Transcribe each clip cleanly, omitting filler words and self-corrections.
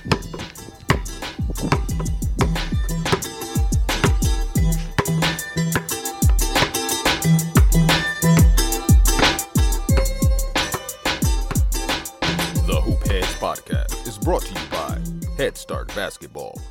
The Hoop Heads Podcast is brought to you by Head Start Basketball.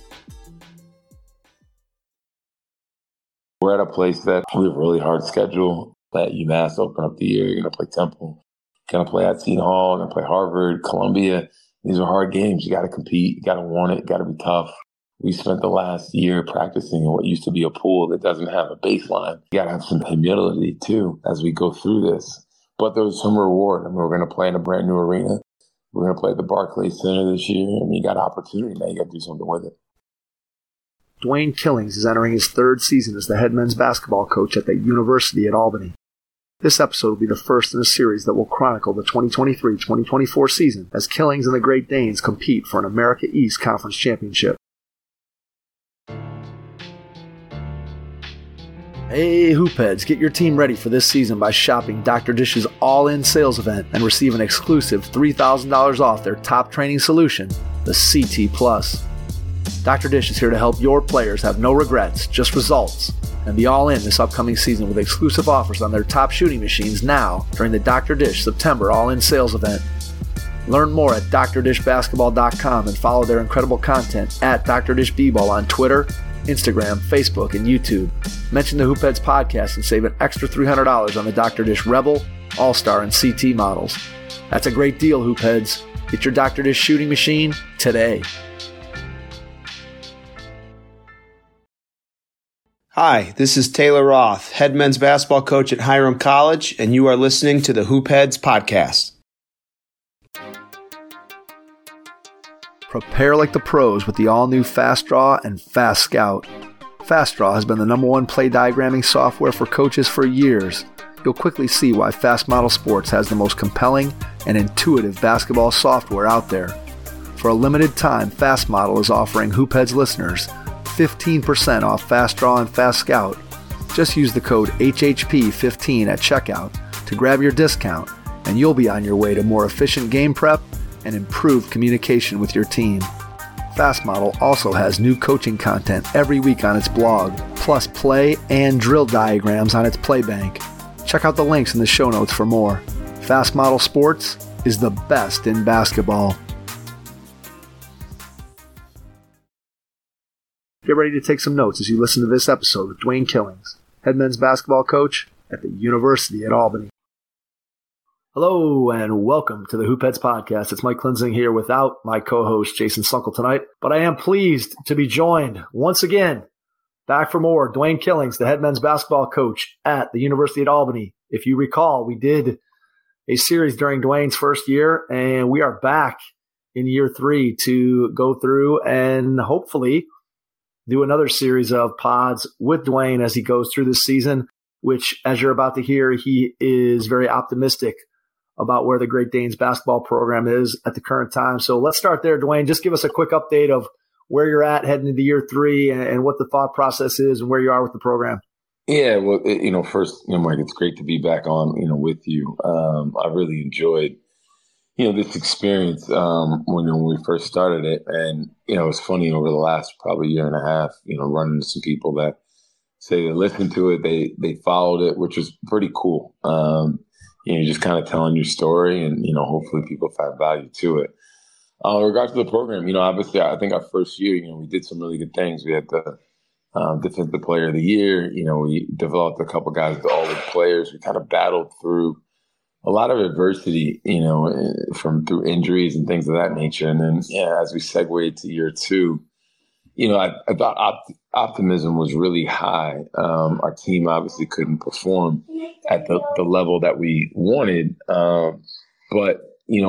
We're at a place that we have a really hard schedule. At UMass open up the year. You're going to play Temple. You're going to play at Seton Hall. You're going to play Harvard, Columbia. These are hard games. You got to compete. You got to want it. You got to be tough. We spent the last year practicing in what used to be a pool that doesn't have a baseline. You got to have some humility, too, as we go through this. But there's some reward. I mean, we're going to play in a brand new arena. We're going to play at the Barclays Center this year. And you got opportunity. Now you got to do something with it. Dwayne Killings is entering his third season as the head men's basketball coach at the University at Albany. This episode will be the first in a series that will chronicle the 2023-2024 season as Killings and the Great Danes compete for an America East Conference championship. Hey Hoopheads, get your team ready for this season by shopping Dr. Dish's all-in sales event and receive an exclusive $3,000 off their top training solution, the CT Plus. Dr. Dish is here to help your players have no regrets, just results, and be all in this upcoming season with exclusive offers on their top shooting machines now during the Dr. Dish September all-in sales event. Learn more at drdishbasketball.com and follow their incredible content at Dr. Dish B-Ball on Twitter, Instagram, Facebook, and YouTube. Mention the Hoopheads podcast and save an extra $300 on the Dr. Dish Rebel, All-Star, and CT models. That's a great deal, Hoopheads. Get your Dr. Dish shooting machine today. Hi, this is Taylor Roth, head men's basketball coach at Hiram College, and you are listening to the Hoop Heads Podcast. Prepare like the pros with the all-new Fast Draw and Fast Scout. Fast Draw has been the #1 play diagramming software for coaches for years. You'll quickly see why Fast Model Sports has the most compelling and intuitive basketball software out there. For a limited time, Fast Model is offering Hoop Heads listeners 15% off Fast Draw and Fast Scout. Just use the code HHP15 at checkout to grab your discount, and you'll be on your way to more efficient game prep and improved communication with your team. Fast Model also has new coaching content every week on its blog, plus play and drill diagrams on its Playbank. Check out the links in the show notes for more. Fast Model Sports is the best in basketball. Get ready to take some notes as you listen to this episode with Dwayne Killings, head men's basketball coach at the University at Albany. Hello and welcome to the Hoop Heads Podcast. It's Mike Klinzing here without my co-host Jason Sunkel tonight, but I am pleased to be joined once again, back for more, Dwayne Killings, the head men's basketball coach at the University at Albany. If you recall, we did a series during Dwayne's first year, and we are back in year 3 to go through and hopefully do another series of pods with Dwayne as he goes through this season, which, as you're about to hear, he is very optimistic about where the Great Danes basketball program is at the current time. So let's start there, Dwayne. Just give us a quick update of where you're at heading into year 3 and what the thought process is and where you are with the program. Yeah, well, first, Mike, it's great to be back on, with you. I really enjoyed, this experience when we first started it. And, it's funny over the last probably year and a half, running into some people that say they listened to it, they followed it, which was pretty cool. Just kind of telling your story and, hopefully people find value to it. In regards to the program, obviously I think our first year, we did some really good things. We had the Defensive Player of the Year. We developed a couple guys as all-league players. We kind of battled through a lot of adversity, through injuries and things of that nature. And then, as we segued to year 2, I thought optimism was really high. Our team obviously couldn't perform at the level that we wanted. But,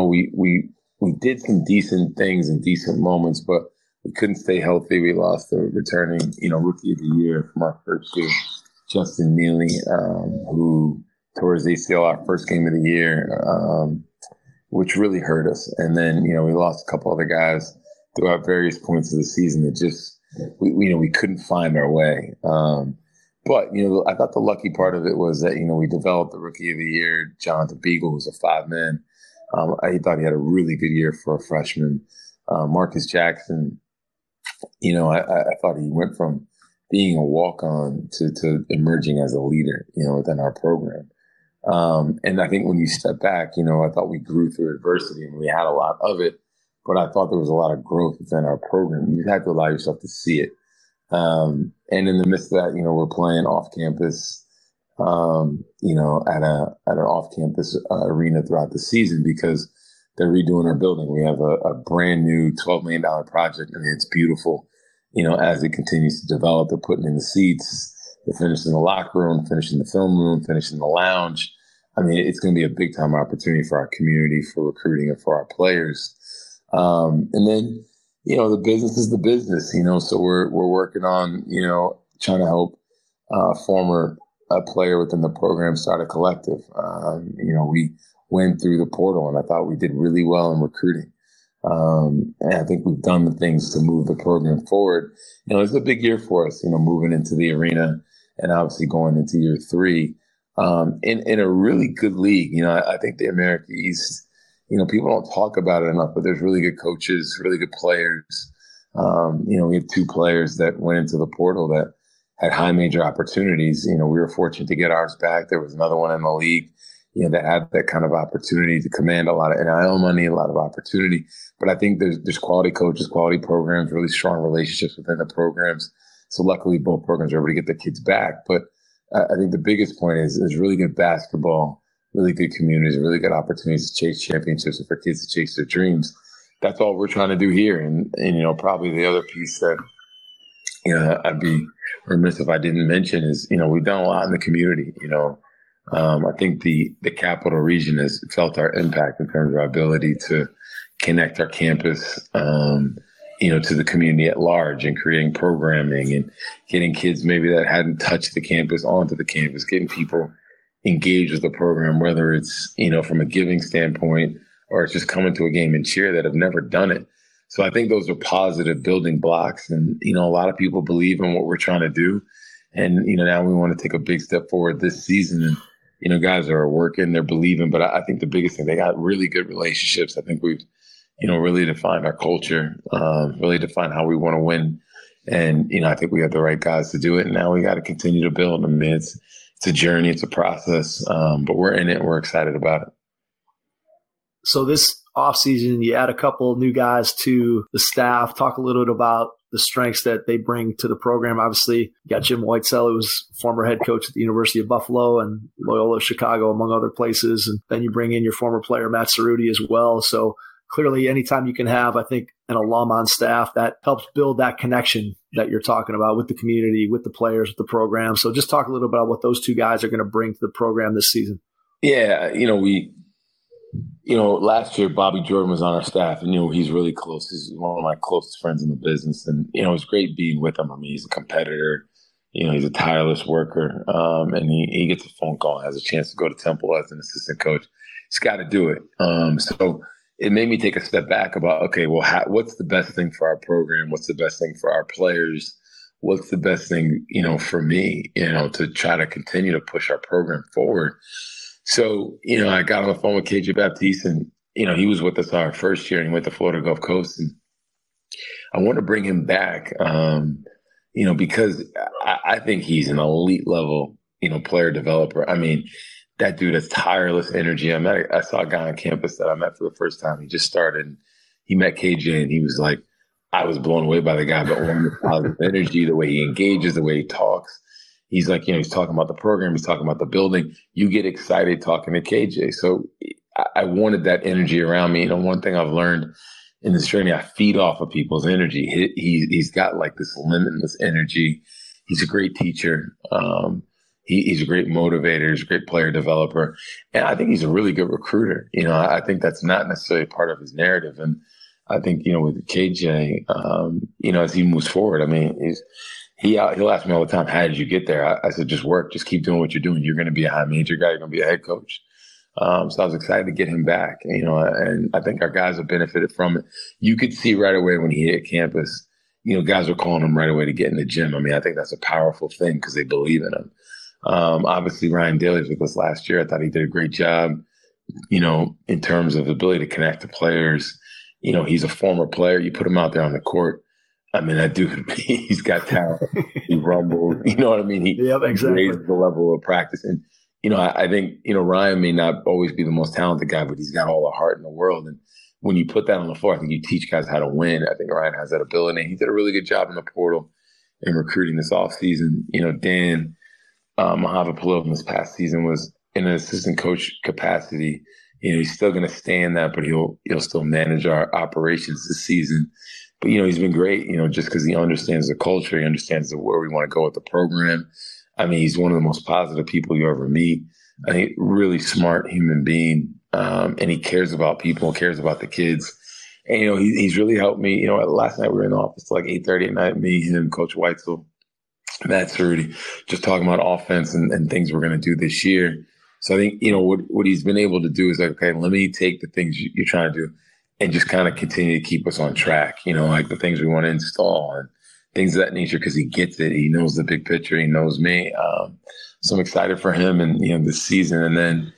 we did some decent things and decent moments, but we couldn't stay healthy. We lost the returning, Rookie of the Year from our first year, Justin Neely, who tore his ACL our first game of the year, which really hurt us. And then, we lost a couple other guys throughout various points of the season that just, we couldn't find our way. But, I thought the lucky part of it was that, we developed the Rookie of the Year, Jonathan Beagle, who's a 5-man. I thought he had a really good year for a freshman. Marcus Jackson, I thought he went from being a walk-on to emerging as a leader, within our program. And I think when you step back, I thought we grew through adversity and we had a lot of it, but I thought there was a lot of growth within our program. You had to allow yourself to see it. And in the midst of that, we're playing off campus, at an off campus arena throughout the season because they're redoing our building. We have a brand new $12 million project. I mean, it's beautiful. As it continues to develop, they're putting in the seats, they're finishing the locker room, finishing the film room, finishing the lounge. I mean, it's going to be a big time opportunity for our community, for recruiting, and for our players. And then, the business is the business, so we're working on, trying to help former player within the program start a collective. We went through the portal and I thought we did really well in recruiting. And I think we've done the things to move the program forward. It's a big year for us, moving into the arena and obviously going into year 3 in a really good league. I think the America East, people don't talk about it enough, but there's really good coaches, really good players. We have 2 players that went into the portal that had high major opportunities. We were fortunate to get ours back. There was another one in the league, that had that kind of opportunity to command a lot of NIL money, a lot of opportunity. But I think there's quality coaches, quality programs, really strong relationships within the programs. So luckily both programs are able to get their kids back. But I think the biggest point is there's really good basketball, really good communities, really good opportunities to chase championships and for kids to chase their dreams. That's all we're trying to do here. And probably the other piece that, I'd be remiss if I didn't mention is, we've done a lot in the community. I think the capital region has felt our impact in terms of our ability to connect our campus, to the community at large and creating programming and getting kids maybe that hadn't touched the campus onto the campus, getting people engaged with the program, whether it's, from a giving standpoint or it's just coming to a game and cheer that have never done it. So I think those are positive building blocks. And, a lot of people believe in what we're trying to do. And, now we want to take a big step forward this season. And, guys are working, they're believing. But I think the biggest thing, they got really good relationships. I think we've, really defined our culture, really defined how we want to win. And, I think we have the right guys to do it. And now we got to continue to build. I mean, it's a journey, it's a process, but we're in it. We're excited about it. So this offseason, you add a couple new guys to the staff. Talk a little bit about the strengths that they bring to the program. Obviously, you got Jim Whitesell, who was former head coach at the University of Buffalo and Loyola Chicago, among other places. And then you bring in your former player, Matt Cerruti, as well. So clearly, anytime you can have, I think, an alum on staff, that helps build that connection that you're talking about with the community, with the players, with the program. So just talk a little bit about what those 2 guys are going to bring to the program this season. Yeah, last year, Bobby Jordan was on our staff, and, he's really close. He's one of my closest friends in the business. And, it was great being with him. I mean, he's a competitor. He's a tireless worker. And he gets a phone call, has a chance to go to Temple as an assistant coach. He's got to do it. So it made me take a step back about, okay, well, what's the best thing for our program? What's the best thing for our players? What's the best thing, for me, to try to continue to push our program forward? So, I got on the phone with KJ Baptiste, and, he was with us our first year and he went to Florida Gulf Coast. And I want to bring him back, because I think he's an elite level, player developer. I mean, that dude has tireless energy. I saw a guy on campus that I met for the first time. He just started, and he met KJ, and he was like, I was blown away by the guy, but one of the positive energy, the way he engages, the way he talks. He's like, he's talking about the program. He's talking about the building. You get excited talking to KJ. So I wanted that energy around me. One thing I've learned in this journey, I feed off of people's energy. He's got like this limitless energy. He's a great teacher. He's a great motivator. He's a great player developer. And I think he's a really good recruiter. I think that's not necessarily part of his narrative. And I think, with KJ, as he moves forward, I mean, he'll ask me all the time, how did you get there? I said, just work, just keep doing what you're doing. You're going to be a high major guy. You're going to be a head coach. So I was excited to get him back, and I think our guys have benefited from it. You could see right away when he hit campus, guys were calling him right away to get in the gym. I mean, I think that's a powerful thing because they believe in him. Obviously Ryan Daly was with us last year. I thought he did a great job, in terms of the ability to connect to players he's a former player. You put him out there on the court. I mean, that dude, he's got talent. He rumbles. You know what I mean? He raises the level of practice. And, I think, Ryan may not always be the most talented guy, but he's got all the heart in the world. And when you put that on the floor, I think you teach guys how to win. I think Ryan has that ability. And he did a really good job in the portal in recruiting this offseason. Dan Mahavapalil this past season was in an assistant coach capacity. He's still going to stay in that, but he'll still manage our operations this season. But, he's been great, just because he understands the culture. He understands where we want to go with the program. I mean, he's one of the most positive people you ever meet. I think really smart human being. And he cares about people, cares about the kids. And, he's really helped me. Last night we were in the office like 8:30 at night, me, him, Coach Weitzel, Matt Cerruti, just talking about offense and things we're going to do this year. So I think, what he's been able to do is like, okay, let me take the things you're trying to do and just kind of continue to keep us on track, like the things we want to install and things of that nature, because he gets it. He knows the big picture. He knows me. So I'm excited for him and, this season. And then,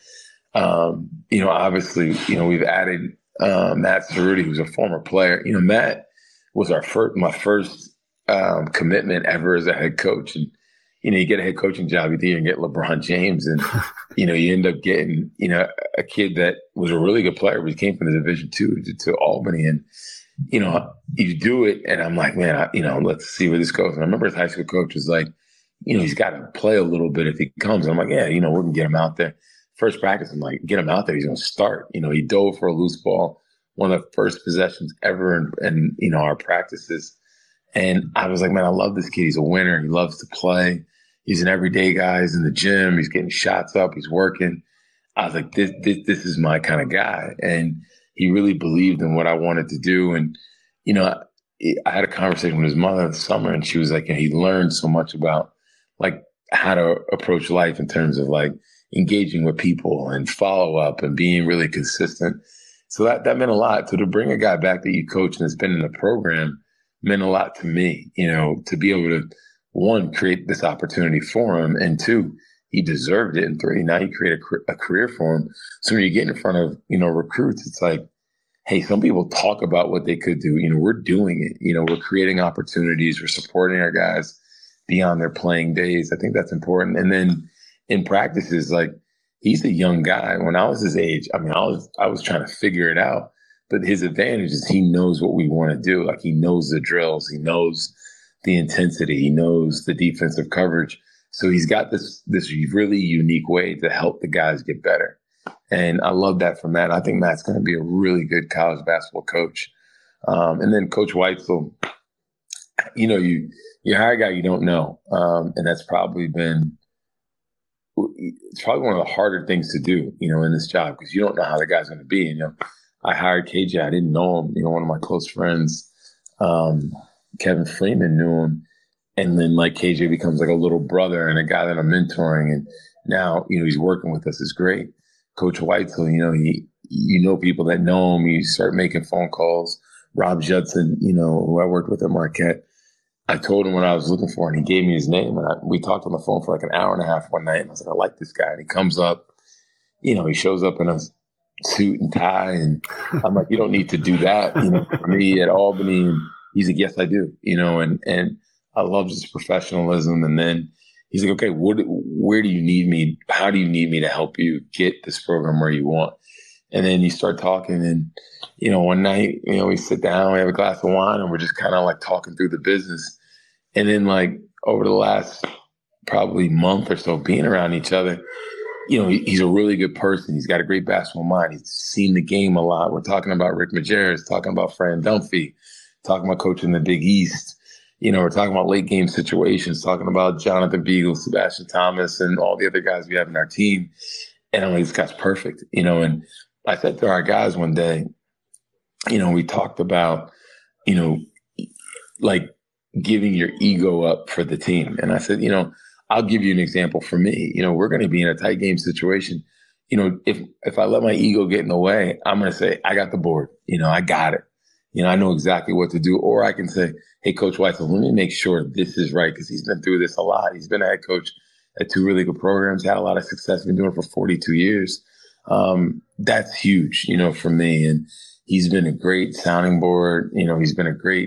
obviously, we've added Matt Cerruti, who's a former player. Matt was my first commitment ever as a head coach. And, you get a head coaching job, you get LeBron James, and, you end up getting, a kid that was a really good player, but he came from the Division II to Albany. And, you do it, and I'm like, man, let's see where this goes. And I remember his high school coach was like, he's got to play a little bit if he comes. And I'm like, yeah, we're going to get him out there. First practice, I'm like, get him out there. He's going to start. He dove for a loose ball, one of the first possessions ever in our practices. And I was like, man, I love this kid. He's a winner. He loves to play. He's an everyday guy. He's in the gym. He's getting shots up. He's working. I was like, this is my kind of guy. And he really believed in what I wanted to do. And, I had a conversation with his mother this summer, and she was like, he learned so much about like how to approach life in terms of like engaging with people and follow up and being really consistent. So that meant a lot. So to bring a guy back that you coach and has been in the program meant a lot to me, to be able to, one, create this opportunity for him, and two, he deserved it, and three, now you create a career for him. So when you get in front of, recruits, it's like, hey, some people talk about what they could do. We're doing it. We're creating opportunities. We're supporting our guys beyond their playing days. I think that's important. And then in practices, like, he's a young guy. When I was his age, I mean, I was trying to figure it out. But his advantage is he knows what we want to do. Like, he knows the drills. He knows the intensity. He knows the defensive coverage. So he's got this really unique way to help the guys get better. And I love that from Matt. I think Matt's going to be a really good college basketball coach. And then Coach Weitzel, you hire a guy you don't know. And that's probably it's probably one of the harder things to do, in this job, because you don't know how the guy's going to be. I hired KJ. I didn't know him. One of my close friends, Kevin Freeman, knew him. And then like KJ becomes like a little brother and a guy that I'm mentoring. And now, he's working with us. It's great. Coach Weitzel, people that know him. You start making phone calls. Rob Judson, who I worked with at Marquette, I told him what I was looking for, and he gave me his name. And we talked on the phone for like an hour and a half one night. And I was like, I like this guy. And he comes up, he shows up in a suit and tie. And I'm like, you don't need to do that, for me at Albany. And he's like, yes, I do, and I love his professionalism. And then he's like, okay, where do you need me? How do you need me to help you get this program where you want? And then you start talking, and, one night, we sit down, we have a glass of wine, and we're just kind of like talking through the business. And then like over the last probably month or so being around each other, he's a really good person. He's got a great basketball mind. He's seen the game a lot. We're talking about Rick Majerus, talking about Fran Dunphy, talking about coaching the Big East. We're talking about late game situations, talking about Jonathan Beagle, Sebastian Thomas, and all the other guys we have in our team. And I'm like, this guy's perfect, and I said to our guys one day, we talked about, like giving your ego up for the team. And I said, I'll give you an example for me. We're going to be in a tight game situation. If I let my ego get in the way, I'm going to say, I got the board. I got it. I know exactly what to do. Or I can say, hey, Coach Weitzel, let me make sure this is right, because he's been through this a lot. He's been a head coach at two really good programs, had a lot of success, been doing it for 42 years. That's huge, for me. And he's been a great sounding board. He's been a great,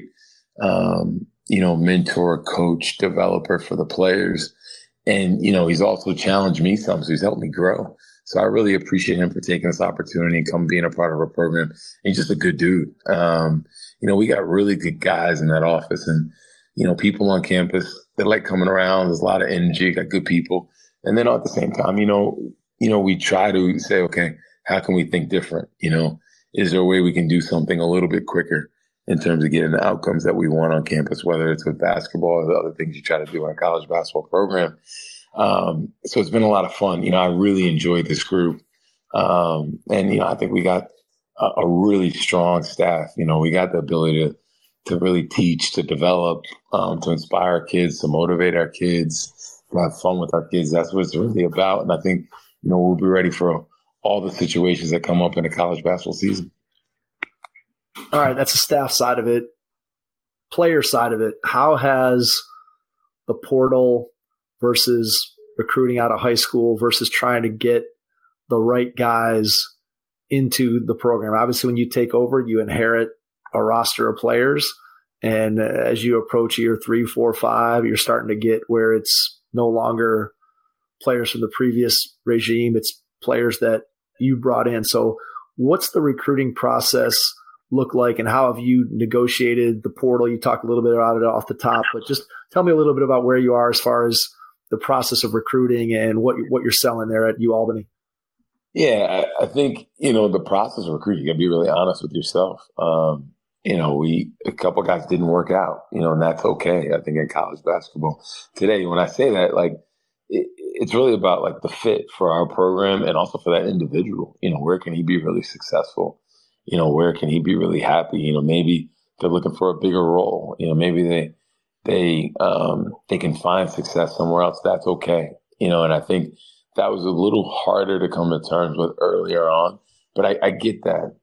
mentor, coach, developer for the players. And, he's also challenged me some, so he's helped me grow. So I really appreciate him for taking this opportunity and come being a part of our program. And he's just a good dude. We got really good guys in that office, and, people on campus, they like coming around. There's a lot of energy, got good people. And then at the same time, we try to say, okay, how can we think different? Is there a way we can do something a little bit quicker in terms of getting the outcomes that we want on campus, whether it's with basketball or the other things you try to do in a college basketball program? So it's been a lot of fun. I really enjoyed this group. And I think we got a really strong staff. We got the ability to really teach, to develop, to inspire our kids, to motivate our kids, to have fun with our kids. That's what it's really about. And I think, we'll be ready for all the situations that come up in a college basketball season. All right, that's the staff side of it. Player side of it, how has the portal versus recruiting out of high school versus trying to get the right guys into the program? Obviously, when you take over, you inherit a roster of players. And as you approach year 3, 4, 5, you're starting to get where it's no longer players from the previous regime. It's players that you brought in. So what's the recruiting process look like, and how have you negotiated the portal? You talked a little bit about it off the top, but just tell me a little bit about where you are as far as the process of recruiting and what you're selling there at UAlbany. Yeah, I think, the process of recruiting, you got to be really honest with yourself. A couple of guys didn't work out, and that's okay. I think in college basketball today, when I say that, it's really about the fit for our program and also for that individual. Where can he be really successful? Where can he be really happy? Maybe they're looking for a bigger role. Maybe they can find success somewhere else. That's okay. And I think that was a little harder to come to terms with earlier on, but I get that.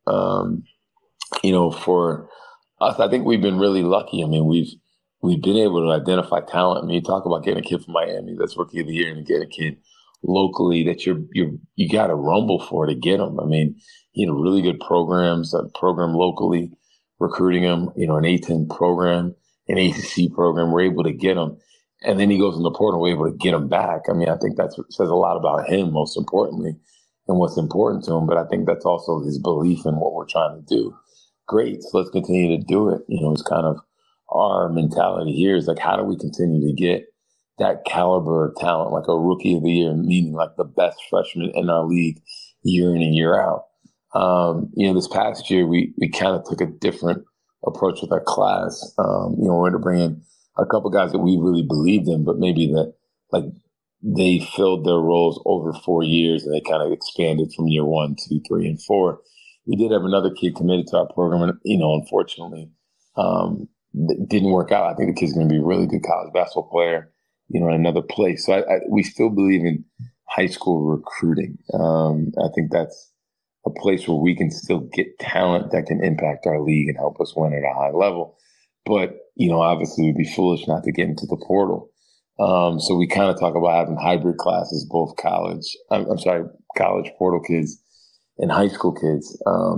For us, I think we've been really lucky. I mean, we've been able to identify talent. I mean, you talk about getting a kid from Miami that's Rookie of the Year, and getting a kid locally that you got to rumble for to get them. I mean, really good programs, a program locally recruiting him, an A-10 program, an ACC program. We're able to get him. And then he goes in the portal, we're able to get him back. I mean, I think that says a lot about him, most importantly, and what's important to him. But I think that's also his belief in what we're trying to do. Great. So let's continue to do it. It's kind of our mentality here is how do we continue to get that caliber of talent, like a Rookie of the Year, meaning the best freshman in our league year in and year out. This past year, we kind of took a different approach with our class. We're going to bring in a couple guys that we really believed in, but maybe that they filled their roles over 4 years and they kind of expanded from year 1, 2, 3, and 4. We did have another kid committed to our program, and unfortunately, it didn't work out. I think the kid's going to be a really good college basketball player, in another place. So we still believe in high school recruiting. I think that's a place where we can still get talent that can impact our league and help us win at a high level. But, obviously we'd be foolish not to get into the portal. So we kind of talk about having hybrid classes, both college portal kids and high school kids.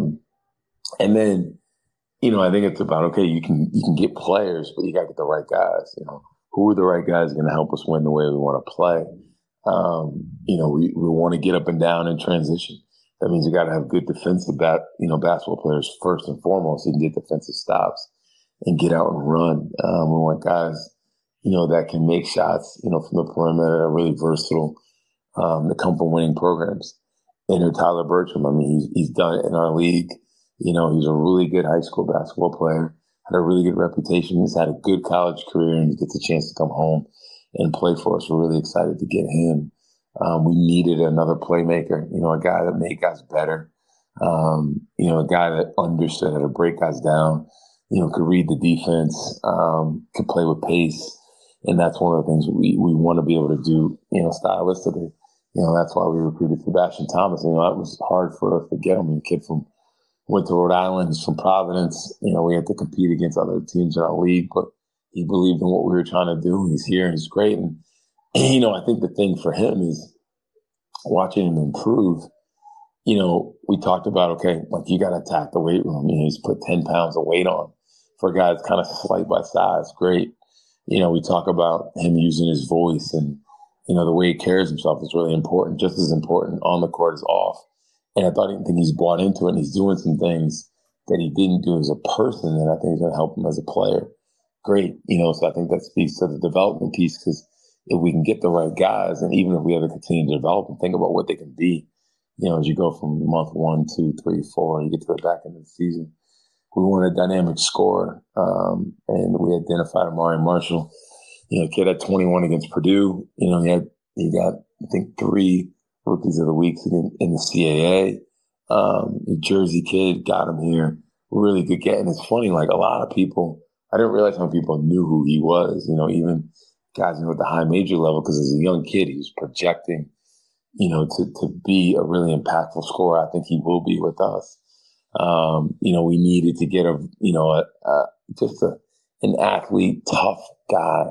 And then, I think it's about, okay, you can get players, but you got to get the right guys. Who are the right guys going to help us win the way we want to play? We want to get up and down in transition. That means you got to have good defensive basketball players first and foremost. So you can get defensive stops and get out and run. We want guys, that can make shots, from the perimeter, are really versatile, that come from winning programs. Enter Tyler Bertram. I mean, he's done it in our league. He's a really good high school basketball player, had a really good reputation. He's had a good college career, and he gets a chance to come home and play for us. We're really excited to get him. We needed another playmaker, a guy that made guys better, a guy that understood how to break guys down, could read the defense, could play with pace. And that's one of the things we want to be able to do, stylistically. That's why we recruited Sebastian Thomas. It was hard for us to get him. A kid went to Rhode Island, he's from Providence. We had to compete against other teams in our league, but he believed in what we were trying to do. He's here and he's great. And, I think the thing for him is watching him improve. we talked about, okay, like you got to attack the weight room. He's put 10 pounds of weight on for a guy that's kind of slight by size. Great. We talk about him using his voice and, the way he carries himself is really important, just as important on the court as off. And I think he's bought into it and he's doing some things that he didn't do as a person that I think is going to help him as a player. Great. So I think that speaks to the development piece, because if we can get the right guys, and even if we have to continue to develop and think about what they can be, as you go from month 1, 2, 3, 4, and you get to the back end of the season, we want a dynamic scorer. And we identified Amari Marshall, kid at 21 against Purdue. He got, I think, 3 rookies of the week in the CAA. New Jersey kid, got him here. Really good get. And it's funny, like a lot of people, I didn't realize how many people knew who he was, even guys at the high major level, because as a young kid, he was projecting, to be a really impactful scorer. I think he will be with us. We needed to get an athlete, tough guy.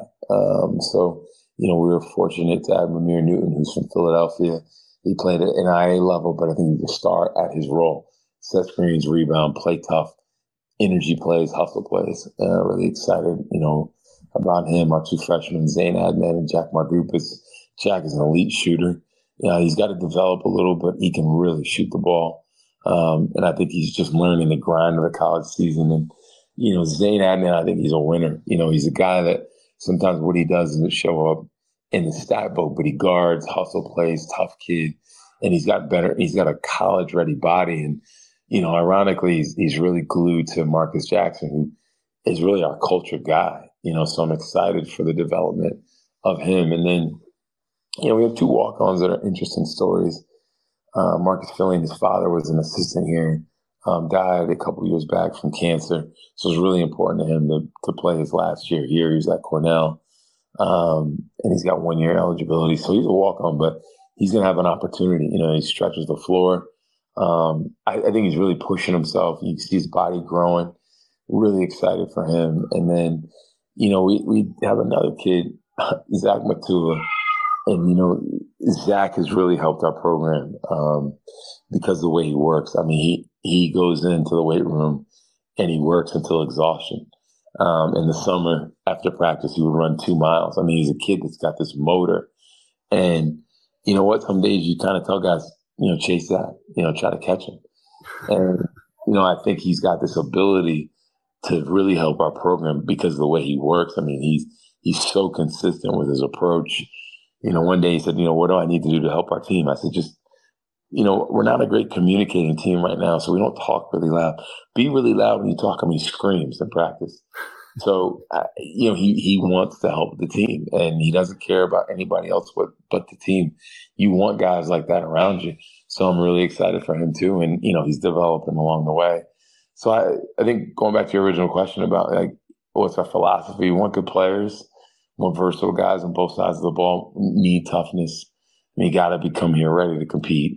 So we were fortunate to have Amir Newton, who's from Philadelphia. He played at an NAIA level, but I think he's a star at his role. Set screens, rebound, play tough, energy plays, hustle plays. Really excited, about him. Our 2 freshmen, Zane Adnan and Jack Mardupas. Jack is an elite shooter. He's got to develop a little, but he can really shoot the ball. And I think he's just learning the grind of the college season. And, Zane Adnan, I think he's a winner. He's a guy that sometimes what he does isn't show up in the stat book, but he guards, hustle plays, tough kid. And he's got a college ready body. And, ironically, he's really glued to Marcus Jackson, who is really our culture guy. So I'm excited for the development of him. And then, we have 2 walk-ons that are interesting stories. Marcus Fillion, his father was an assistant here, died a couple years back from cancer. So it was really important to him to play his last year here. He was at Cornell, and he's got 1 year eligibility. So he's a walk-on, but he's going to have an opportunity. He stretches the floor. I think he's really pushing himself. You see his body growing. Really excited for him. And then, we have another kid, Zach Matula. And, Zach has really helped our program because of the way he works. I mean, he goes into the weight room and he works until exhaustion. In the summer, after practice, he would run 2 miles. I mean, he's a kid that's got this motor. And you know what? Some days you kind of tell guys, chase that, try to catch him. And, I think he's got this ability to really help our program because of the way he works. I mean, he's so consistent with his approach. One day he said, what do I need to do to help our team? I said, just, we're not a great communicating team right now, so we don't talk really loud. Be really loud when you talk. I mean, he screams in practice. So, he wants to help the team, and he doesn't care about anybody else but the team. You want guys like that around you. So I'm really excited for him too. And, he's developing along the way. So I think going back to your original question about what's our philosophy, we want good players, want versatile guys on both sides of the ball, need toughness. You got to become here ready to compete.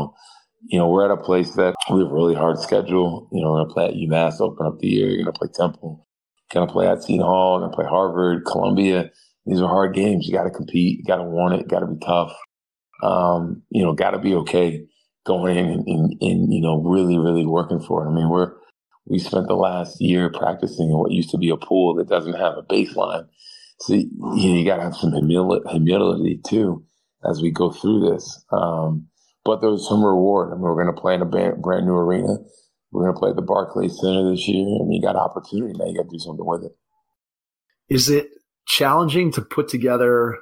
We're at a place that we have a really hard schedule. We're going to play at UMass, open up the year. You're going to play Temple. Going to play at Seton Hall, going to play Harvard, Columbia. These are hard games. You got to compete. You got to want it. Got to be tough. Got to be okay going in and really, really working for it. I mean, we spent the last year practicing in what used to be a pool that doesn't have a baseline. So, you got to have some humility too as we go through this. But there's some reward. I mean, we're going to play in a brand new arena. We're going to play at the Barclays Center this year. I mean, you got opportunity. Now you got to do something with it. Is it challenging to put together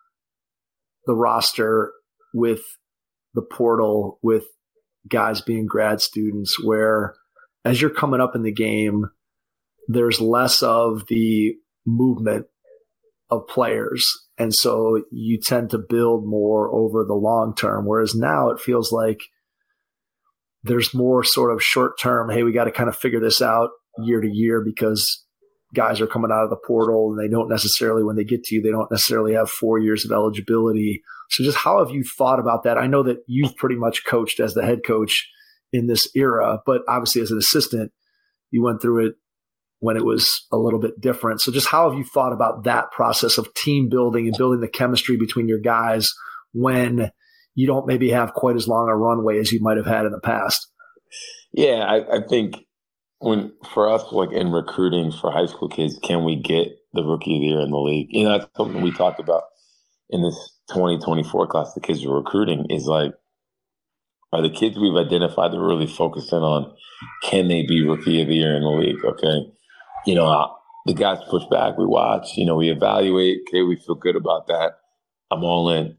the roster with the portal, with guys being grad students, where as you're coming up in the game, there's less of the movement of players. And so you tend to build more over the long term. Whereas now it feels like there's more sort of short term, hey, we got to kind of figure this out year to year because guys are coming out of the portal and they don't necessarily, when they get to you, they don't necessarily have 4 years of eligibility. So just how have you thought about that? I know that you've pretty much coached as the head coach in this era, but obviously as an assistant, you went through it when it was a little bit different. So just how have you thought about that process of team building and building the chemistry between your guys when you don't maybe have quite as long a runway as you might have had in the past. Yeah, I think for us, like in recruiting for high school kids, can we get the rookie of the year in the league? You know, that's something we talked about in this 2024 class. The kids we're recruiting is like, are the kids we've identified that we're really focused in on, can they be rookie of the year in the league? Okay. You know, the guys push back, we watch, you know, we evaluate. Okay, we feel good about that. I'm all in.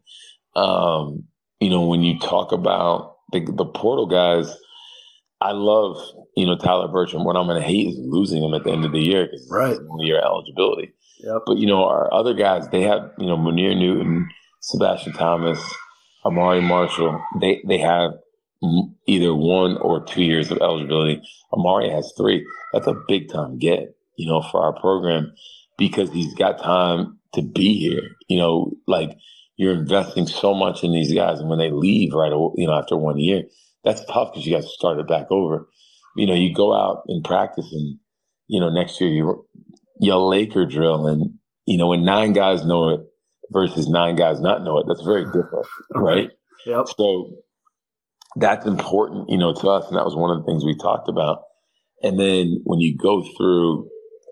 You know, when you talk about the portal guys, I love, you know, Tyler Bertram. What I'm going to hate is losing him at the end of the year because it's only year eligibility. Yep. But, you know, our other guys, they have, you know, Munir Newton, Sebastian Thomas, Amari Marshall. They have either 1 or 2 years of eligibility. Amari has 3. That's a big time get, you know, for our program because he's got time to be here. You know, like you're investing so much in these guys, and when they leave after 1 year, that's tough because you got to start it back over. You know, you go out and practice, and you know next year you yell Laker drill, and you know when 9 guys know it versus 9 guys not know it, that's very different, right? Yep. So that's important, you know, to us, and that was one of the things we talked about. And then when you go through,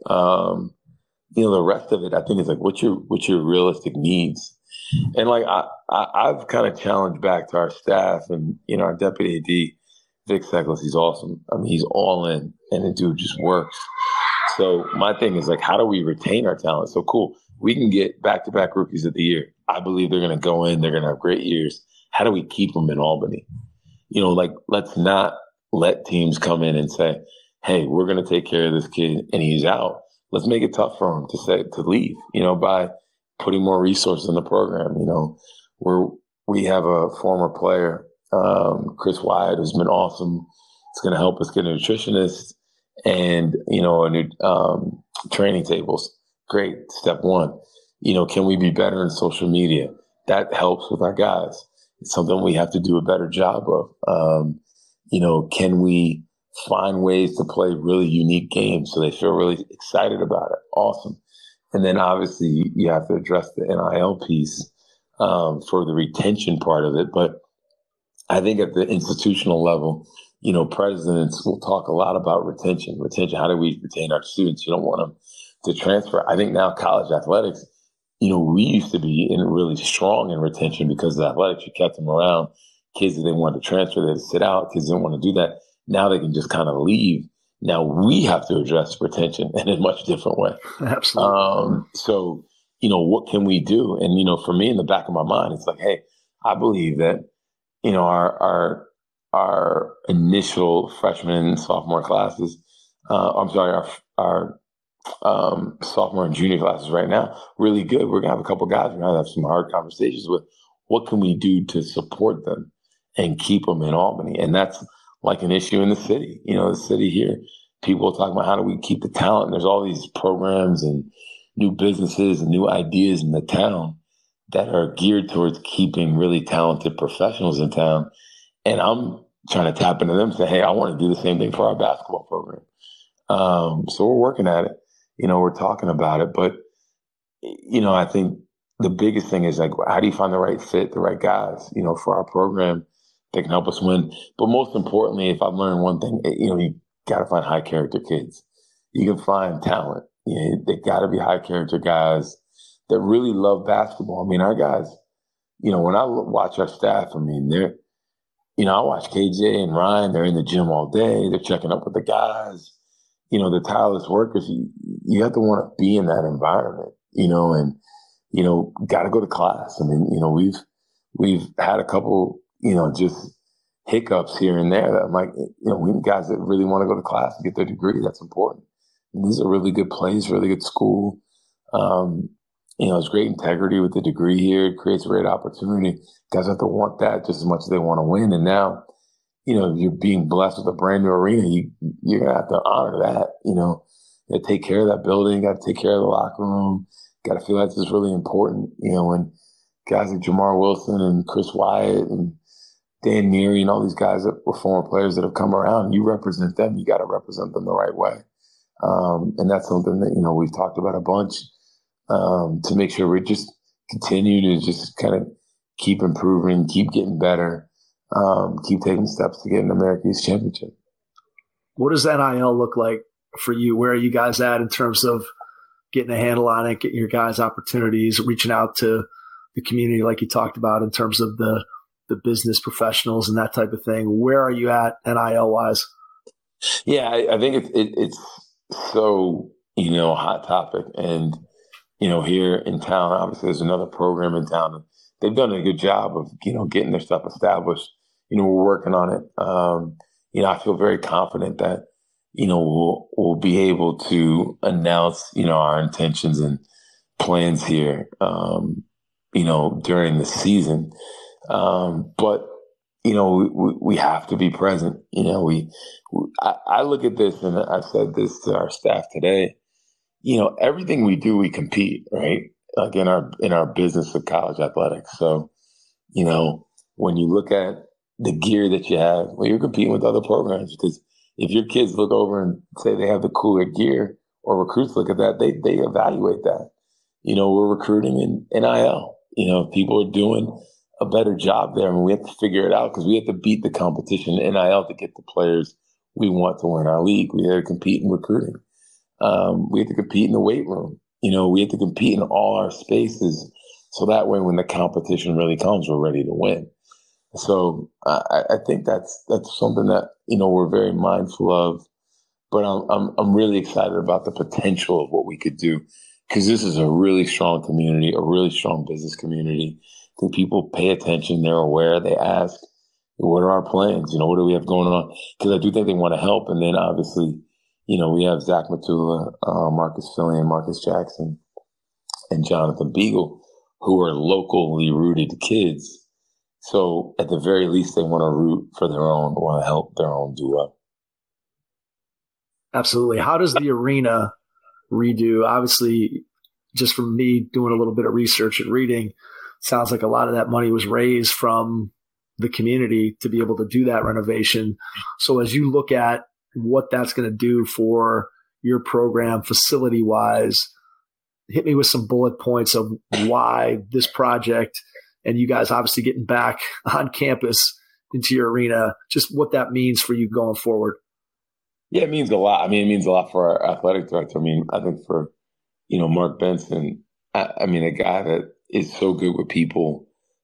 you know, the rest of it, I think it's like what's your realistic needs. And like I've kind of challenged back to our staff and, you know, our deputy AD, Vic Seklis, he's awesome. I mean, he's all in and the dude just works. So my thing is like, how do we retain our talent? So cool. We can get back-to-back rookies of the year. I believe they're going to go in. They're going to have great years. How do we keep them in Albany? You know, like let's not let teams come in and say, hey, we're going to take care of this kid and he's out. Let's make it tough for him to leave, you know, by putting more resources in the program. You know, we have a former player, Chris Wyatt, who's been awesome. It's going to help us get a nutritionist and, you know, a new training tables. Great. Step 1. You know, can we be better in social media? That helps with our guys. It's something we have to do a better job of. You know, can we find ways to play really unique games so they feel really excited about it? Awesome. And then obviously you have to address the NIL piece for the retention part of it. But I think at the institutional level, you know, presidents will talk a lot about retention. How do we retain our students? You don't want them to transfer. I think now college athletics, you know, we used to be really strong in retention because of athletics. You kept them around. Kids that they wanted to transfer, they had to sit out. Kids didn't want to do that. Now they can just kind of leave. Now we have to address retention in a much different way. Absolutely. So, you know, what can we do? And, you know, for me in the back of my mind, it's like, hey, I believe that, you know, our initial freshman and sophomore classes, our sophomore and junior classes right now, really good. We're going to have a couple of guys we're going to have some hard conversations with. What can we do to support them and keep them in Albany? And that's like an issue in the city. You know, the city here, people talk about how do we keep the talent? And there's all these programs and new businesses and new ideas in the town that are geared towards keeping really talented professionals in town. And I'm trying to tap into them and say, hey, I want to do the same thing for our basketball program. So we're working at it. You know, we're talking about it. But, you know, I think the biggest thing is like, how do you find the right fit, the right guys, you know, for our program that can help us win? But most importantly, if I've learned one thing, you know, you got to find high character kids. You can find talent. You know, they got to be high character guys that really love basketball. I mean, our guys, you know, when I watch our staff, I mean, they're, you know, I watch KJ and Ryan, they're in the gym all day. They're checking up with the guys, you know, the tireless workers. You have to want to be in that environment, you know, and, you know, got to go to class. I mean, you know, we've had a couple, you know, just hiccups here and there that I'm like, you know, we need guys that really want to go to class and get their degree. That's important. And these are really good plays, really good school. You know, it's great integrity with the degree here. It creates a great opportunity. Guys have to want that just as much as they want to win. And now, you know, you're being blessed with a brand new arena. You're going to have to honor that. You know, you got to take care of that building. You got to take care of the locker room. Got to feel like this is really important. You know, when guys like Jamar Wilson and Chris Wyatt and Dan Neary and all these guys that were former players that have come around, you represent them. You got to represent them the right way. And that's something that, you know, we've talked about a bunch to make sure we just continue to just kind of keep improving, keep getting better, keep taking steps to get an American East Championship. What does NIL look like for you? Where are you guys at in terms of getting a handle on it, getting your guys opportunities, reaching out to the community like you talked about in terms of the business professionals and that type of thing? Where are you at NIL-wise? Yeah, I think it's so, hot topic. And, here in town, obviously there's another program in town. And they've done a good job of, getting their stuff established. We're working on it. I feel very confident that, we'll be able to announce, our intentions and plans here, during the season. But, we have to be present. I look at this, and I said this to our staff today, everything we do, we compete, right? Like in our business of college athletics. So, when you look at the gear that you have, well, you're competing with other programs, because if your kids look over and say they have the cooler gear, or recruits look at that, they evaluate that. We're recruiting in NIL. People are doing a better job there, and we have to figure it out, because we have to beat the competition in NIL to get the players we want to win our league. We have to compete in recruiting. We have to compete in the weight room. We have to compete in all our spaces, so that way when the competition really comes, we're ready to win. So I think that's something that we're very mindful of. But I'm really excited about the potential of what we could do, because this is a really strong community, a really strong business community. I think people pay attention, they're aware, they ask, what are our plans? What do we have going on? Because I do think they want to help. And then obviously, we have Zach Matula, Marcus Fillion, Marcus Jackson, and Jonathan Beagle, who are locally rooted kids. So at the very least, they want to root for their own, want to help their own do well. Absolutely. How does the arena redo? Obviously, just from me doing a little bit of research and reading, sounds like a lot of that money was raised from the community to be able to do that renovation. So as you look at what that's going to do for your program facility-wise, hit me with some bullet points of why this project, and you guys obviously getting back on campus into your arena, just what that means for you going forward. Yeah, it means a lot. It means a lot for our athletic director. I think for, Mark Benson, a guy that is so good with people.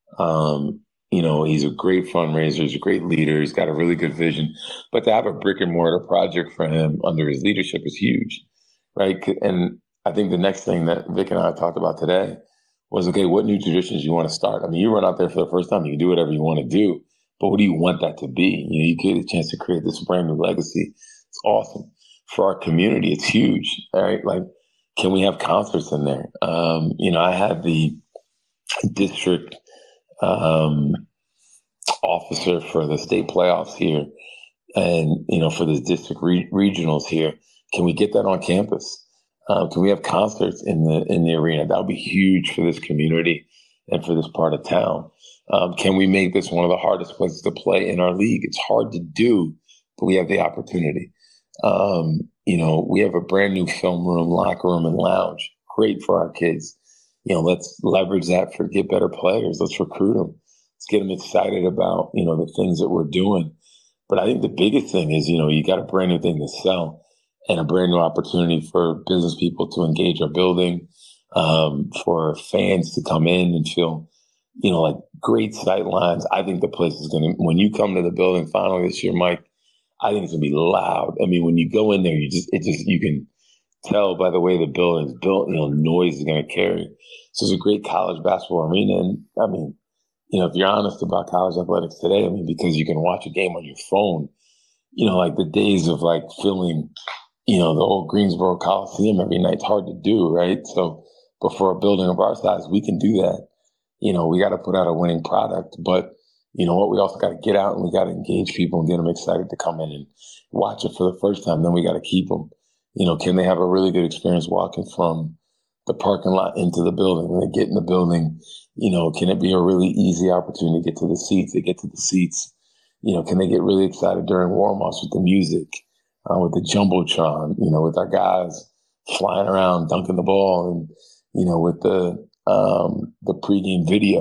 He's a great fundraiser. He's a great leader. He's got a really good vision. But to have a brick and mortar project for him under his leadership is huge, right? And I think the next thing that Vic and I talked about today was, okay, what new traditions you want to start? You run out there for the first time, you can do whatever you want to do, but what do you want that to be? You get a chance to create this brand new legacy. It's awesome. For our community, it's huge, right? Like, can we have concerts in there? I had the district officer for the state playoffs here, and for the district regionals here. Can we get that on campus? Can we have concerts in the arena? That would be huge for this community and for this part of town. Can we make this one of the hardest places to play in our league? It's hard to do, but we have the opportunity. We have a brand new film room, locker room, and lounge. Great for our kids. Let's leverage that for get better players. Let's recruit them. Let's get them excited about, the things that we're doing. But I think the biggest thing is, you got a brand new thing to sell and a brand new opportunity for business people to engage our building, for fans to come in and feel, like great sight lines. I think the place is when you come to the building finally this year, Mike, I think it's going to be loud. When you go in there, you can tell by the way the building's built, noise is going to carry. So it's a great college basketball arena. And if you're honest about college athletics today, because you can watch a game on your phone, like the days of like filling, the old Greensboro Coliseum every night, it's hard to do, right? So, but for a building of our size, we can do that. We got to put out a winning product, but we also got to get out and we got to engage people and get them excited to come in and watch it for the first time. Then we got to keep them. Can they have a really good experience walking from the parking lot into the building? When they get in the building, can it be a really easy opportunity to get to the seats? They get to the seats. Can they get really excited during warm-ups with the music, with the Jumbotron, with our guys flying around, dunking the ball, and, with the pregame video?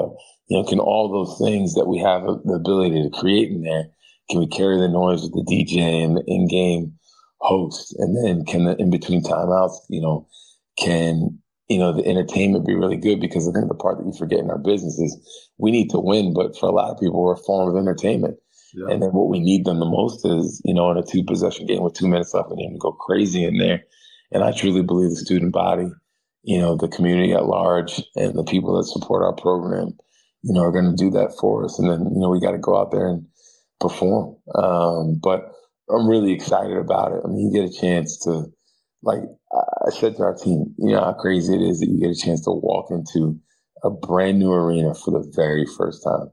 can all those things that we have the ability to create in there, can we carry the noise with the DJ and the in-game host? And then can the in-between timeouts, can, the entertainment be really good? Because I think the part that you forget in our business is we need to win, but for a lot of people, we're a form of entertainment. Yeah. And then what we need them the most is, in a 2-possession game with 2 minutes left, we need to go crazy in there. And I truly believe the student body, the community at large, and the people that support our program, are going to do that for us. And then, we got to go out there and perform. But I'm really excited about it. I mean, you get a chance to, like I said to our team, how crazy it is that you get a chance to walk into a brand new arena for the very first time.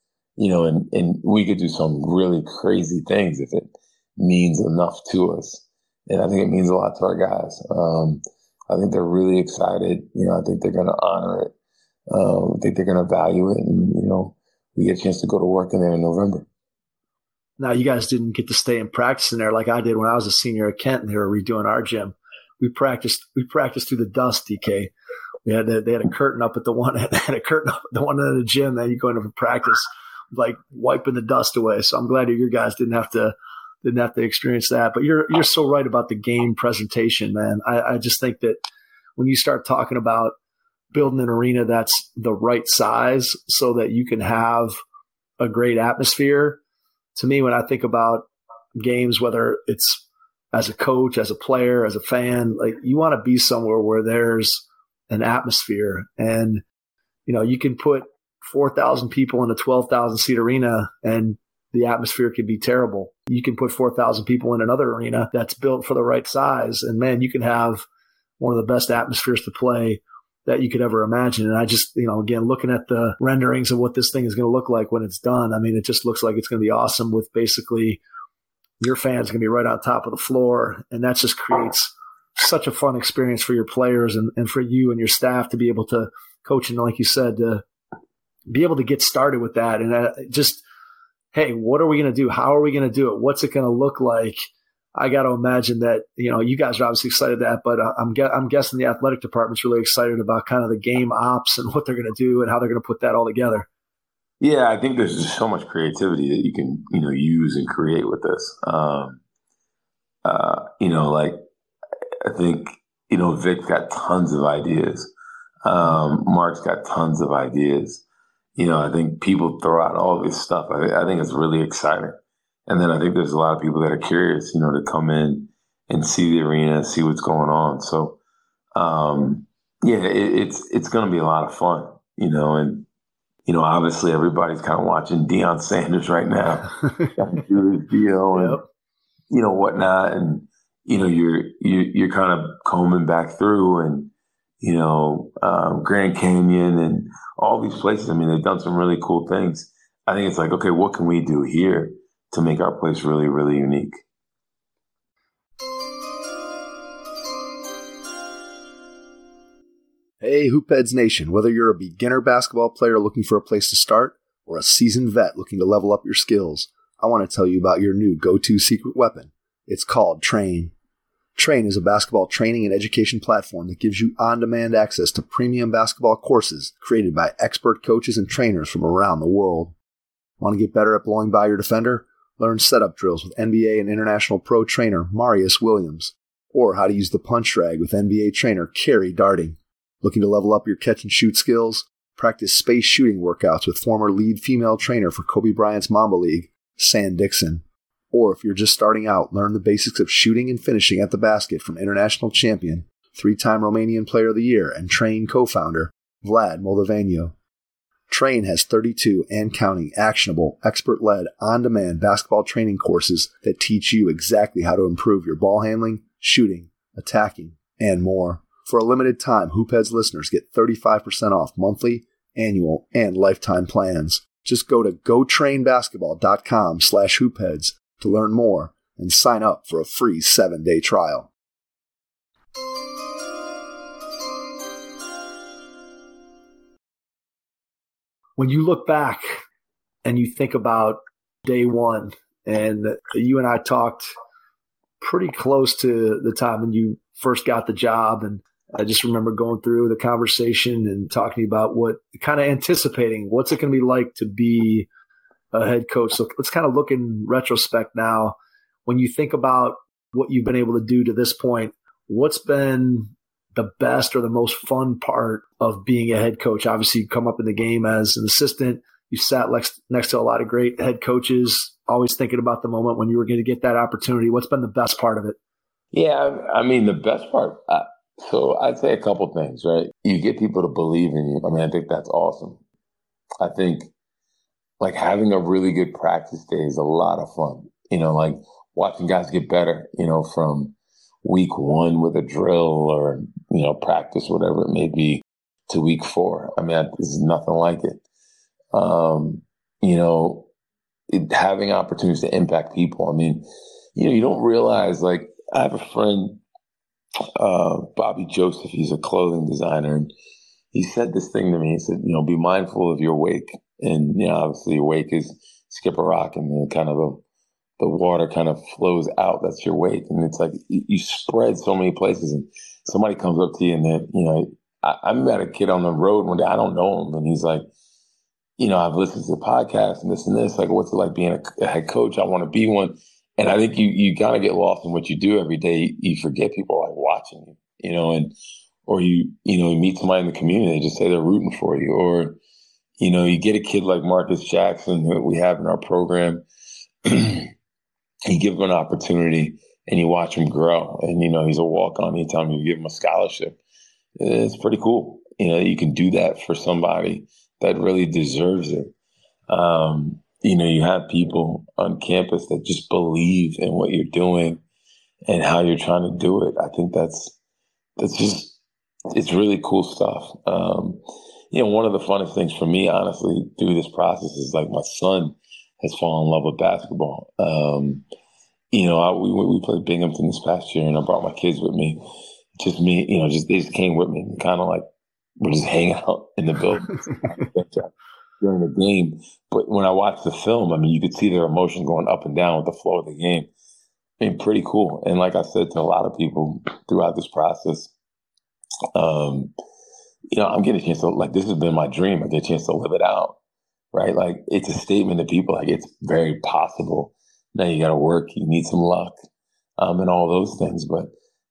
And we could do some really crazy things if it means enough to us. And I think it means a lot to our guys. I think they're really excited. I think they're going to honor it. I think they're going to value it. And, we get a chance to go to work in there in November. Now, you guys didn't get to stay and practice in there like I did when I was a senior at Kent, and they were redoing our gym. We practiced through the dust, DK. They had a curtain up at the one end of the gym. Then you go into practice, like wiping the dust away. So I'm glad your guys didn't have to experience that. But you're so right about the game presentation, man. I just think that when you start talking about building an arena that's the right size so that you can have a great atmosphere, to me, when I think about games, whether it's as a coach, as a player, as a fan, like you want to be somewhere where there's an atmosphere. And, you can put 4,000 people in a 12,000 seat arena and the atmosphere can be terrible. You can put 4,000 people in another arena that's built for the right size. And man, you can have one of the best atmospheres to play that you could ever imagine. And I just, again, looking at the renderings of what this thing is going to look like when it's done, I mean, it just looks like it's going to be awesome with basically your fans going to be right on top of the floor. And that just creates such a fun experience for your players and for you and your staff to be able to coach and, like you said, to be able to get started with that. And just, hey, what are we going to do? How are we going to do it? What's it going to look like? I got to imagine that, you guys are obviously excited that, but I'm guessing the athletic department's really excited about kind of the game ops and what they're going to do and how they're going to put that all together. Yeah, I think there's just so much creativity that you can, use and create with this. Like I think, Vic's got tons of ideas. Mark's got tons of ideas. I think people throw out all this stuff. I think it's really exciting. And then I think there's a lot of people that are curious, to come in and see the arena, see what's going on. So, it's going to be a lot of fun, and, obviously everybody's kind of watching Deion Sanders right now, do his deal and, whatnot. And, you're kind of combing back through and, Grand Canyon and all these places. I mean, they've done some really cool things. I think it's like, okay, what can we do here to make our place really, really unique? Hey, Hoopheads Nation, whether you're a beginner basketball player looking for a place to start or a seasoned vet looking to level up your skills, I want to tell you about your new go-to secret weapon. It's called Train. Train is a basketball training and education platform that gives you on-demand access to premium basketball courses created by expert coaches and trainers from around the world. Want to get better at blowing by your defender? Learn setup drills with NBA and international pro trainer Marius Williams, or how to use the punch drag with NBA trainer Kerry Darting. Looking to level up your catch and shoot skills? Practice space shooting workouts with former lead female trainer for Kobe Bryant's Mamba League, San Dixon. Or if you're just starting out, learn the basics of shooting and finishing at the basket from international champion, 3-time Romanian Player of the Year, and Train co-founder Vlad Moldoveanu. Train has 32 and counting actionable, expert-led, on-demand basketball training courses that teach you exactly how to improve your ball handling, shooting, attacking, and more. For a limited time, Hoopheads listeners get 35% off monthly, annual, and lifetime plans. Just go to gotrainbasketball.com/hoopheads to learn more and sign up for a free 7-day trial. When you look back and you think about day one, and you and I talked pretty close to the time when you first got the job, and I just remember going through the conversation and talking about anticipating what's it going to be like to be a head coach. So let's kind of look in retrospect now. When you think about what you've been able to do to this point, what's been the best or the most fun part of being a head coach? Obviously, you come up in the game as an assistant. You sat next to a lot of great head coaches, always thinking about the moment when you were going to get that opportunity. What's been the best part of it? Yeah, I mean, the best part, so I'd say a couple things, right? You get people to believe in you. I mean, I think that's awesome. I think like having a really good practice day is a lot of fun. Like watching guys get better, from week 1 with a drill or, practice, whatever it may be, to week 4. I mean, there's nothing like it. Having opportunities to impact people. I mean, you don't realize, like, I have a friend, Bobby Joseph, he's a clothing designer, and he said this thing to me. He said, be mindful of your wake. And, obviously your wake is skip a rock and then kind of the water kind of flows out. That's your wake. And it's like you spread so many places, and somebody comes up to you and then, I met a kid on the road one day. I don't know him. And he's like, I've listened to the podcast and this. Like, what's it like being a head coach? I want to be one. And I think you gotta get lost in what you do every day. You forget people are like watching you, or you meet somebody in the community, they just say they're rooting for you. Or, you get a kid like Marcus Jackson, who we have in our program. You give him an opportunity and you watch him grow. And, he's a walk-on. Anytime you give him a scholarship, it's pretty cool. You can do that for somebody that really deserves it. You have people on campus that just believe in what you're doing and how you're trying to do it. I think it's really cool stuff. One of the funnest things for me, honestly, through this process is like my son has fallen in love with basketball. We played Binghamton this past year, and I brought my kids with me. They just came with me, kind of like we're just hanging out in the building during the game. But when I watched the film, I mean, you could see their emotion going up and down with the flow of the game. I mean, pretty cool. And like I said to a lot of people throughout this process, I'm getting a chance to, like, this has been my dream. I get a chance to live it out, right? Like, it's a statement to people, like, it's very possible. Now you got to work, you need some luck, and all those things. But,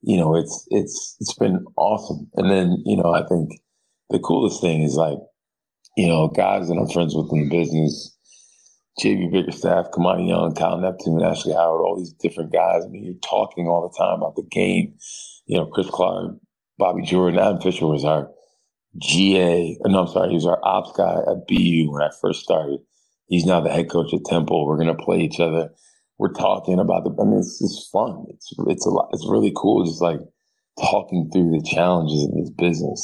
it's been awesome. And then, I think the coolest thing is, like, guys that I'm friends with in the business, JB Bickerstaff, Kamani Young, Kyle Neptune, Ashley Howard, all these different guys. I mean, you're talking all the time about the game. Chris Clark, Bobby Jordan, Adam Fisher was our he was our ops guy at BU when I first started. He's now the head coach at Temple. We're going to play each other. We're talking about it's just fun. It's a lot. It's really cool. Just like talking through the challenges of this business,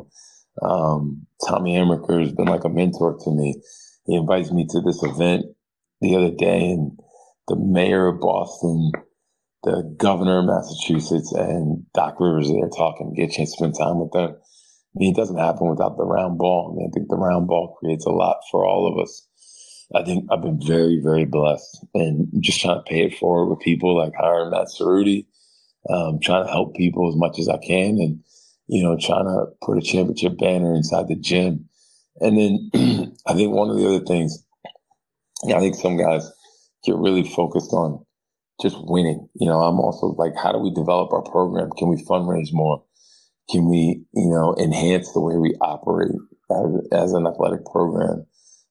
Tommy Amaker has been like a mentor to me. He invites me to this event the other day, and the mayor of Boston, the governor of Massachusetts, and Doc Rivers are there talking. Get a chance to spend time with them. I mean, it doesn't happen without the round ball. I mean, I think the round ball creates a lot for all of us. I think I've been very, very blessed, and just trying to pay it forward with people like hiring Matt Cerruti, trying to help people as much as I can, and trying to put a championship banner inside the gym. And then I think one of the other things, I think some guys get really focused on just winning. I'm also like, how do we develop our program? Can we fundraise more? Can we, enhance the way we operate as an athletic program?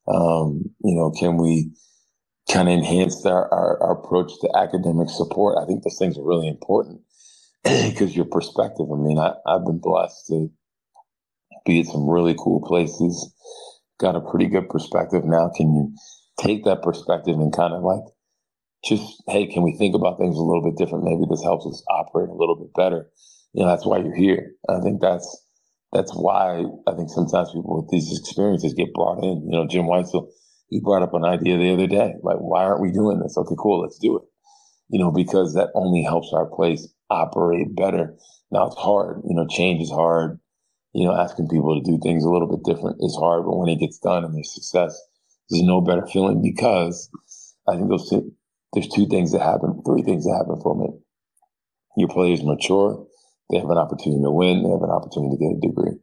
Can we kind of enhance our approach to academic support? I think those things are really important because your perspective. I mean, I've been blessed to be at some really cool places, got a pretty good perspective now. Can you take that perspective and kind of like just, hey, can we think about things a little bit different? Maybe this helps us operate a little bit better. That's why you're here. I think that's why I think sometimes people with these experiences get brought in. Jim Weitzel, he brought up an idea the other day, like, why aren't we doing this? Okay, cool, let's do it. Because that only helps our place operate better. Now it's hard, change is hard. Asking people to do things a little bit different is hard, but when it gets done and there's success, there's no better feeling, because I think there's three things that happen from it. Your players mature, They have an opportunity to win. They have an opportunity to get a degree.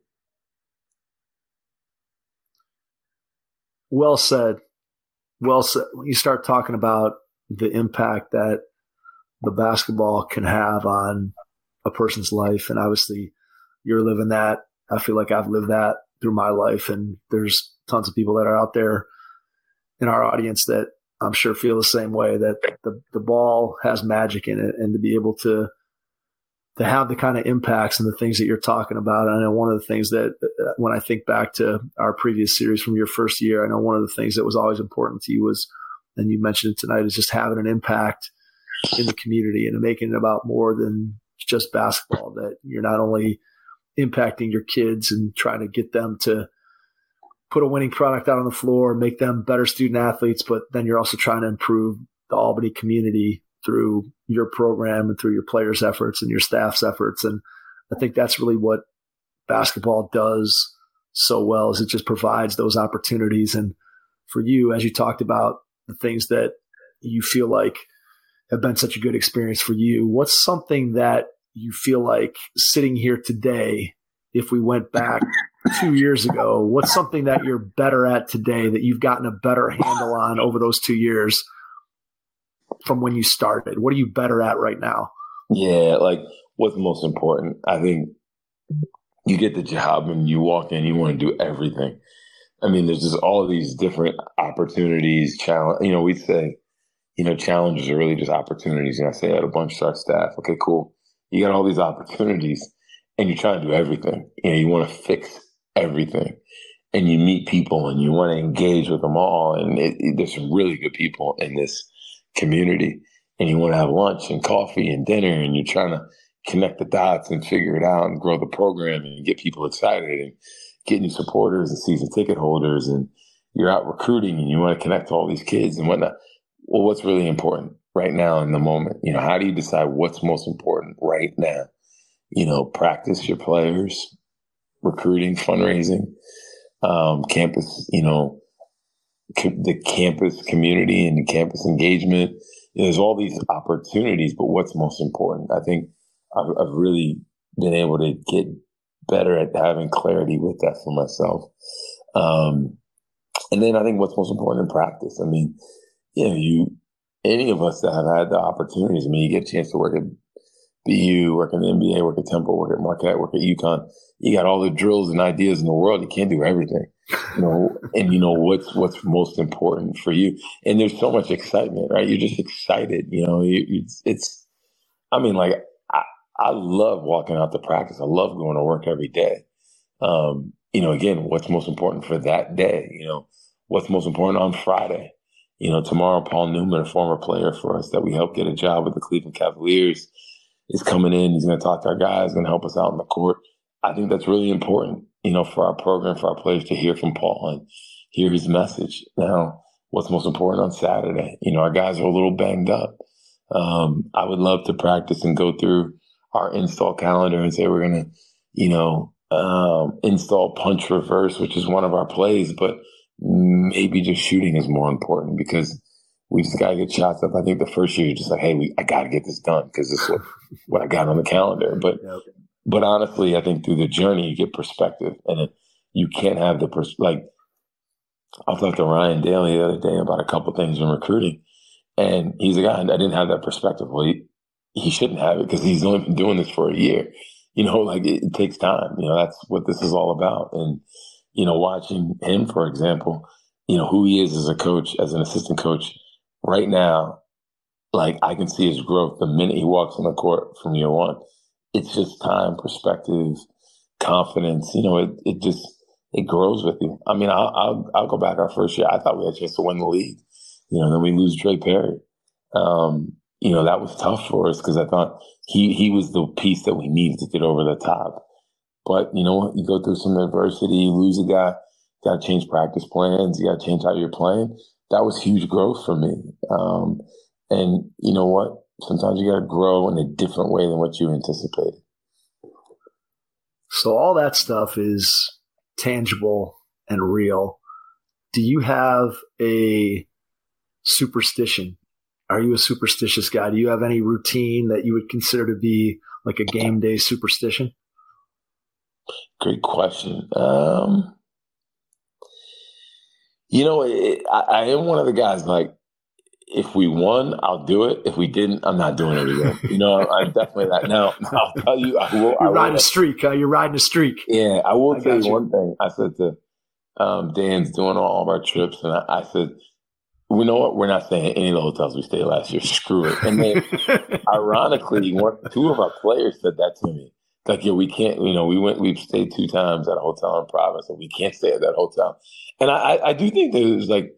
Well said. Well said. When you start talking about the impact that the basketball can have on a person's life, and obviously you're living that. I feel like I've lived that through my life, and there's tons of people that are out there in our audience that I'm sure feel the same way, that the ball has magic in it, and to be able to have the kind of impacts and the things that you're talking about. I know one of the things that when I think back to our previous series from your first year, I know one of the things that was always important to you was, and you mentioned it tonight, is just having an impact in the community and making it about more than just basketball, that you're not only impacting your kids and trying to get them to put a winning product out on the floor, make them better student athletes, but then you're also trying to improve the Albany community through your program and through your players' efforts and your staff's efforts. And I think that's really what basketball does so well, is it just provides those opportunities. And for you, as you talked about the things that you feel like have been such a good experience for you, what's something that you feel like sitting here today, if we went back 2 years ago, what's something that you're better at today, that you've gotten a better handle on over those 2 years from when you started? What are you better at right now? Yeah, like what's most important? I think you get the job and you walk in, you want to do everything. I mean, there's just all of these different opportunities, challenge. We say, challenges are really just opportunities. And I say that a bunch to our staff. Okay, cool. You got all these opportunities and you're trying to do everything. You want to fix everything. And you meet people and you want to engage with them all. And there's some really good people in this community. And you want to have lunch and coffee and dinner, and you're trying to connect the dots and figure it out and grow the program and get people excited and get new supporters and season ticket holders. And you're out recruiting and you want to connect to all these kids and whatnot. Well, what's really important right now in the moment? How do you decide what's most important right now? Practice your players, recruiting, fundraising, campus, the campus community and the campus engagement. There's all these opportunities, but what's most important? I think I've really been able to get better at having clarity with that for myself. And then I think what's most important in practice. I mean, any of us that have had the opportunities, you get a chance to work at BU, work in the NBA, work at Temple, work at Marquette, work at UConn. You got all the drills and ideas in the world. You can't do everything, and what's most important for you. And there's so much excitement, right? You're just excited, I love walking out to practice. I love going to work every day. Again, what's most important for that day? What's most important on Friday? Tomorrow, Paul Newman, a former player for us that we helped get a job with the Cleveland Cavaliers, is coming in. He's going to talk to our guys, going to help us out on the court. I think that's really important, for our program, for our players to hear from Paul and hear his message. Now, what's most important on Saturday? Our guys are a little banged up. I would love to practice and go through our install calendar and say we're going to, install punch reverse, which is one of our plays, but maybe just shooting is more important because we just got to get shots up. I think the first year you're just like, hey, I got to get this done because this is what I got on the calendar. But honestly, I think through the journey, you get perspective, and you can't have the I talked to Ryan Daly the other day about a couple things in recruiting, and he's a guy, I didn't have that perspective. Well, he shouldn't have it because he's only been doing this for a year. It takes time. That's what this is all about. And, watching him, for example, who he is as a coach, as an assistant coach right now, I can see his growth the minute he walks on the court from year one. It's just time, perspective, confidence. It grows with you. I'll go back our first year. I thought we had a chance to win the league. Then we lose Dre Perry. That was tough for us because I thought he was the piece that we needed to get over the top. But you know what? You go through some adversity, you lose a guy, you got to change practice plans, you got to change how you're playing. That was huge growth for me. And you know what? Sometimes you got to grow in a different way than what you anticipated. So all that stuff is tangible and real. Do you have a superstition Are you a superstitious guy? Do you have any routine that you would consider to be like a game day superstition? Great question. I am one of the guys, like, if we won, I'll do it. If we didn't, I'm not doing it again. I'm definitely that. Now, I'll tell you, You're riding a streak. You're riding a streak. Yeah, I will tell you one thing. I said to Dan's doing all of our trips, and I said, you know what? We're not staying at any of the hotels we stayed last year. Screw it. And then, ironically, two of our players said that to me. Like, yeah, we can't. We've stayed 2 times at a hotel in Providence, and we can't stay at that hotel. And I do think that it was like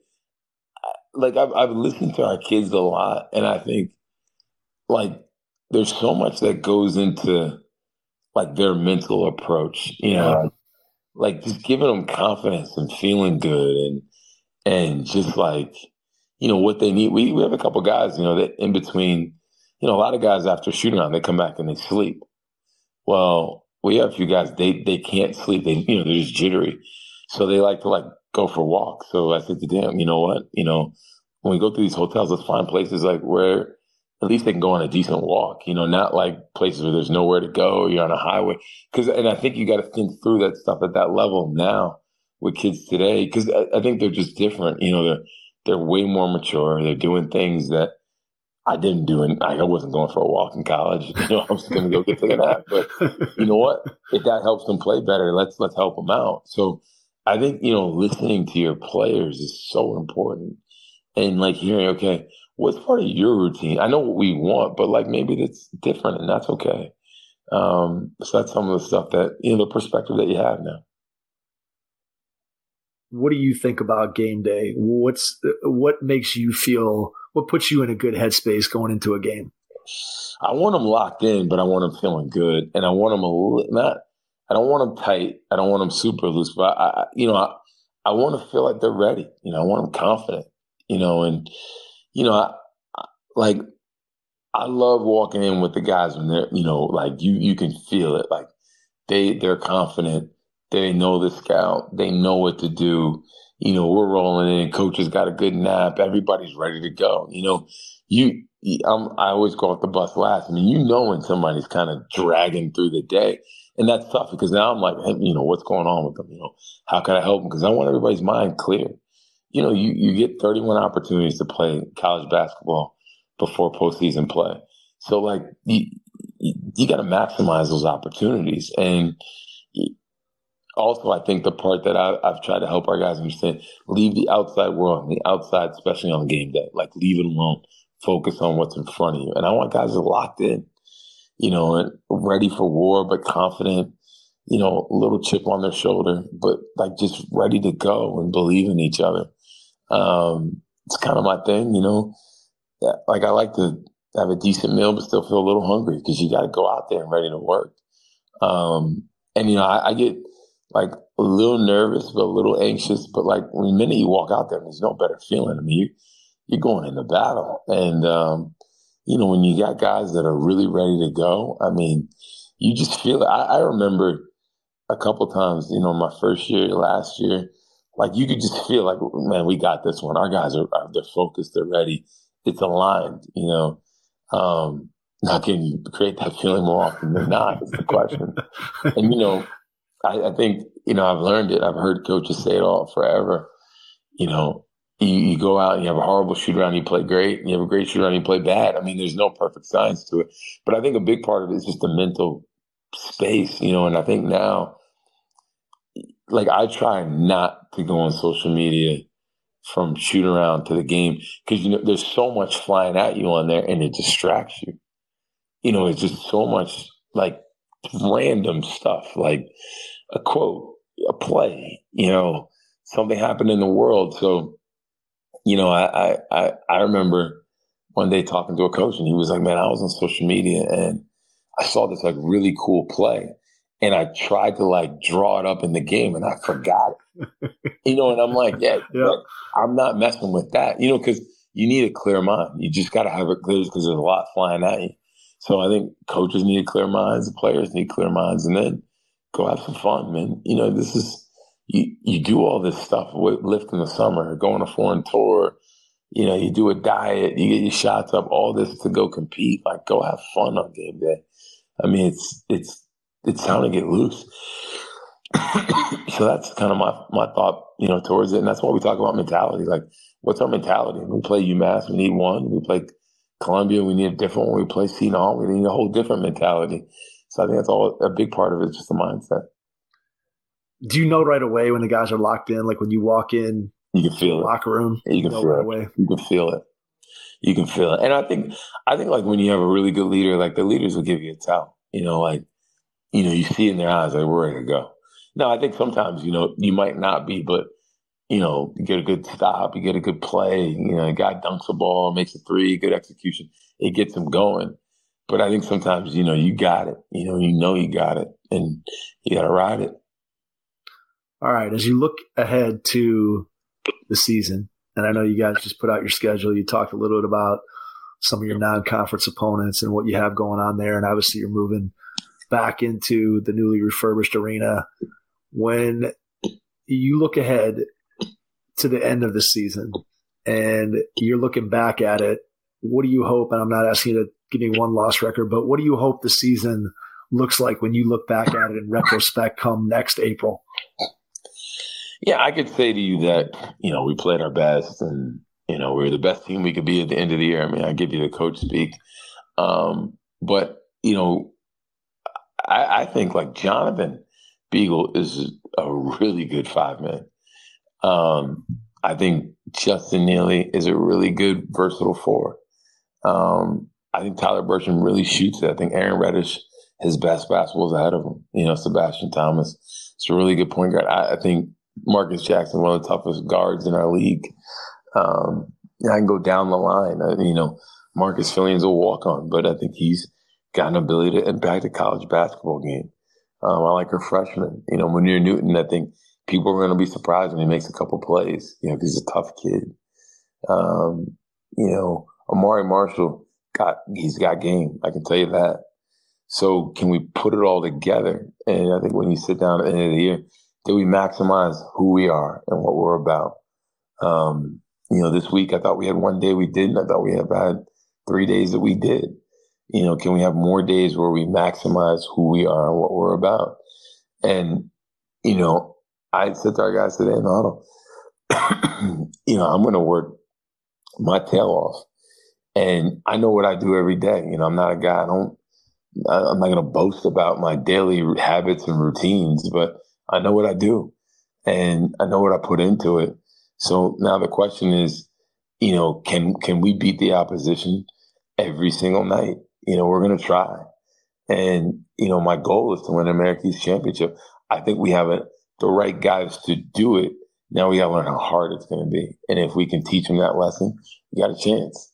I've listened to our kids a lot, and I think like there's so much that goes into like their mental approach. Like just giving them confidence and feeling good, and just like what they need. We have a couple guys, that in between, a lot of guys after shooting on, they come back and they sleep. Well, we have a few guys, they can't sleep. They're just jittery. So they like to go for walks. So I said to them, you know what? When we go to these hotels, let's find places like where at least they can go on a decent walk, not like places where there's nowhere to go, you're on a highway. And I think you got to think through that stuff at that level now with kids today, because I think they're just different. They're way more mature. They're doing things that I didn't do. And I wasn't going for a walk in college. I was going to go get to a nap. But you know what? If that helps them play better, let's help them out. So I think, listening to your players is so important. And hearing, okay, what's part of your routine? I know what we want, but maybe that's different, and that's okay. So that's some of the stuff that, the perspective that you have now. What do you think about game day? What makes you feel, what puts you in a good headspace going into a game? I want them locked in, but I want them feeling good. And I want them I don't want them tight. I don't want them super loose, but I want to feel like they're ready. I want them confident, I love walking in with the guys when they're, you can feel it. Like they're confident. They know the scout. They know what to do. We're rolling in. Coach has got a good nap. Everybody's ready to go. I always go off the bus last. When somebody's kind of dragging through the day. And that's tough because now I'm like, hey, what's going on with them? How can I help them? Because I want everybody's mind clear. You get 31 opportunities to play college basketball before postseason play. So you got to maximize those opportunities. And also, I think the part that I've tried to help our guys understand, leave the outside world, and the outside, especially on game day, leave it alone, focus on what's in front of you. And I want guys that are locked in, and ready for war, but confident, a little chip on their shoulder, but just ready to go and believe in each other. It's kind of my thing, I like to have a decent meal, but still feel a little hungry because you got to go out there and ready to work. I get a little nervous, but a little anxious. But the minute you walk out there, there's no better feeling. You're going into battle. And, when you got guys that are really ready to go, you just feel it. I remember a couple times, my first year, last year, you could just feel man, we got this one. Our guys they're focused, they're ready. It's aligned, Now, can you create that feeling more often than not? Is the question. And, I think, I've learned it. I've heard coaches say it all forever. You go out and you have a horrible shoot around, you play great, and you have a great shoot around, you play bad. There's no perfect science to it. But I think a big part of it is just the mental space, and I think now, I try not to go on social media from shoot around to the game because, there's so much flying at you on there and it distracts you. It's just so much random stuff, like a quote, a play, something happened in the world. So, I remember one day talking to a coach and he was like, man, I was on social media and I saw this really cool play and I tried to draw it up in the game and I forgot it, and I'm like, yeah. I'm not messing with that, because you need a clear mind. You just got to have it clear because there's a lot flying at you. So I think coaches need clear minds, the players need clear minds, and then go have some fun, man. This is, you do all this stuff with Lift in the summer, go on a foreign tour, You do a diet, you get your shots up, all this to go compete. Like, go have fun on game day. I mean, it's time to get loose. So that's kind of my thought, towards it. And that's why we talk about mentality. Like, what's our mentality? We play UMass, we need one. We play Columbia, we need a different one. We play Seton Hall, we need a whole different mentality. So I think that's all a big part of it, just the mindset. Do you know right away when the guys are locked in? Like when you walk in, you can feel the locker room. You can feel it. Right away. You can feel it. You can feel it. And I think like when you have a really good leader, like the leaders will give you a tell. You see in their eyes, like, we're ready to go. Now, I think sometimes, you might not be, but, you get a good stop, you get a good play, a guy dunks the ball, makes a three, good execution. It gets them going. But I think sometimes, you got it. You got it, and you got to ride it. All right. As you look ahead to the season, and I know you guys just put out your schedule, you talked a little bit about some of your non-conference opponents and what you have going on there, and obviously you're moving back into the newly refurbished arena. When you look ahead to the end of the season and you're looking back at it, what do you hope, and I'm not asking you to give me one loss record, but what do you hope the season looks like when you look back at it in retrospect come next April? Yeah, I could say to you that, we played our best and, we were the best team we could be at the end of the year. I mean, I give you the coach speak. But, I think like Jonathan Beagle is a really good 5-man. I think Justin Neely is a really good versatile 4. I think Tyler Bertram really shoots it. I think Aaron Reddish, his best basketball is ahead of him. Sebastian Thomas, it's a really good point guard. I think Marcus Jackson, one of the toughest guards in our league. I can go down the line. Marcus Fillion's a walk-on, but I think he's got an ability to impact a college basketball game. I like her freshman. Munir Newton, I think people are going to be surprised when he makes a couple plays, because he's a tough kid. Amari Marshall, he's got game. I can tell you that. So can we put it all together? And I think when you sit down at the end of the year, do we maximize who we are and what we're about? This week I thought we had one day we didn't. I thought we have had 3 days that we did. Can we have more days where we maximize who we are and what we're about? And, I said to our guys today in the huddle, I'm going to work my tail off. And I know what I do every day. I'm not a guy, I'm not going to boast about my daily habits and routines, but I know what I do and I know what I put into it. So now the question is, can we beat the opposition every single night? We're going to try. And, my goal is to win an American East Championship. I think we have the right guys to do it. Now we got to learn how hard it's going to be. And if we can teach them that lesson, you got a chance.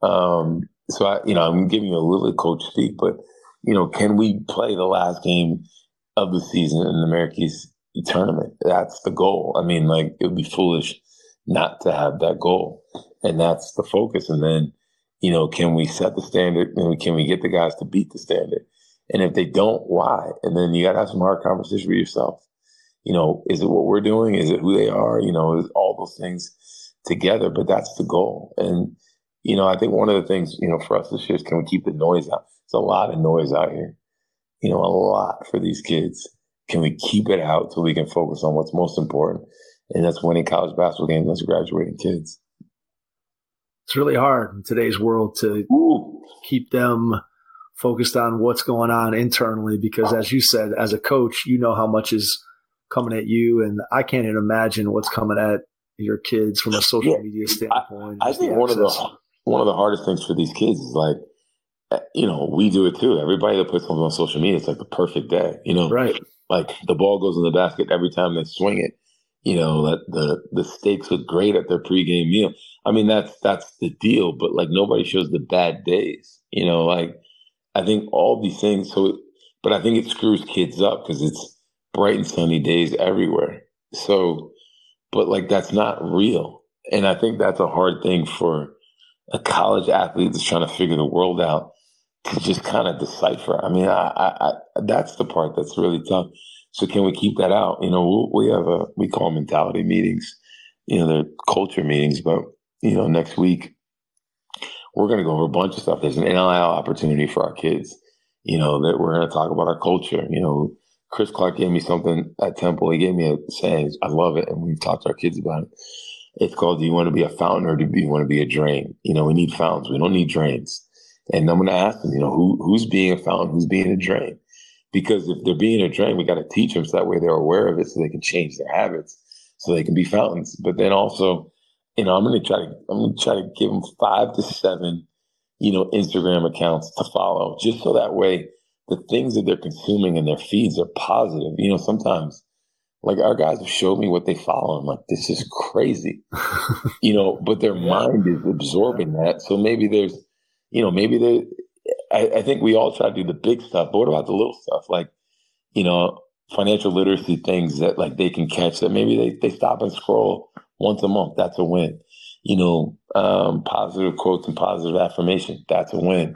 So I'm giving you a little coach speak, but, can we play the last game of the season in the American East tournament? That's the goal. I mean, it would be foolish not to have that goal. And that's the focus. And then, can we set the standard and can we get the guys to beat the standard? And if they don't, why? And then you got to have some hard conversation with yourself. Is it what we're doing? Is it who they are? Is all those things together, but that's the goal. And, I think one of the things, for us this year is, can we keep the noise out? There's a lot of noise out here, a lot for these kids. Can we keep it out so we can focus on what's most important? And that's winning college basketball games as graduating kids. It's really hard in today's world to keep them focused on what's going on internally, because as you said, as a coach, how much is coming at you, and I can't even imagine what's coming at your kids from a social media standpoint. I think one of the hardest things for these kids is we do it too. Everybody that puts something on social media, it's like the perfect day, Right. Like the ball goes in the basket every time they swing it. That the steaks look great at their pregame meal. I mean, that's the deal, but nobody shows the bad days. I think all these things. But I think it screws kids up because it's bright and sunny days everywhere. So, but that's not real. And I think that's a hard thing for a college athlete that's trying to figure the world out to just kind of decipher. I mean, I that's the part that's really tough. So can we keep that out? We call them mentality meetings, they're culture meetings, but next week, we're going to go over a bunch of stuff. There's an NIL opportunity for our kids, that we're going to talk about our culture. Chris Clark gave me something at Temple. He gave me a saying. I love it. And we've talked to our kids about it. It's called, do you want to be a fountain or do you want to be a drain? We need fountains. We don't need drains. And I'm going to ask them, who's being a fountain, who's being a drain? Because if they're being a drain, we got to teach them so that way they're aware of it so they can change their habits so they can be fountains. But then also, I'm going to try to give them 5 to 7, Instagram accounts to follow, just so that way the things that they're consuming in their feeds are positive. Sometimes, like, our guys have showed me what they follow. I'm like, this is crazy, but their mind is absorbing that. So maybe there's, I think we all try to do the big stuff, but what about the little stuff? Like, financial literacy things that like they can catch that maybe they stop and scroll once a month. That's a win. Positive quotes and positive affirmation. That's a win.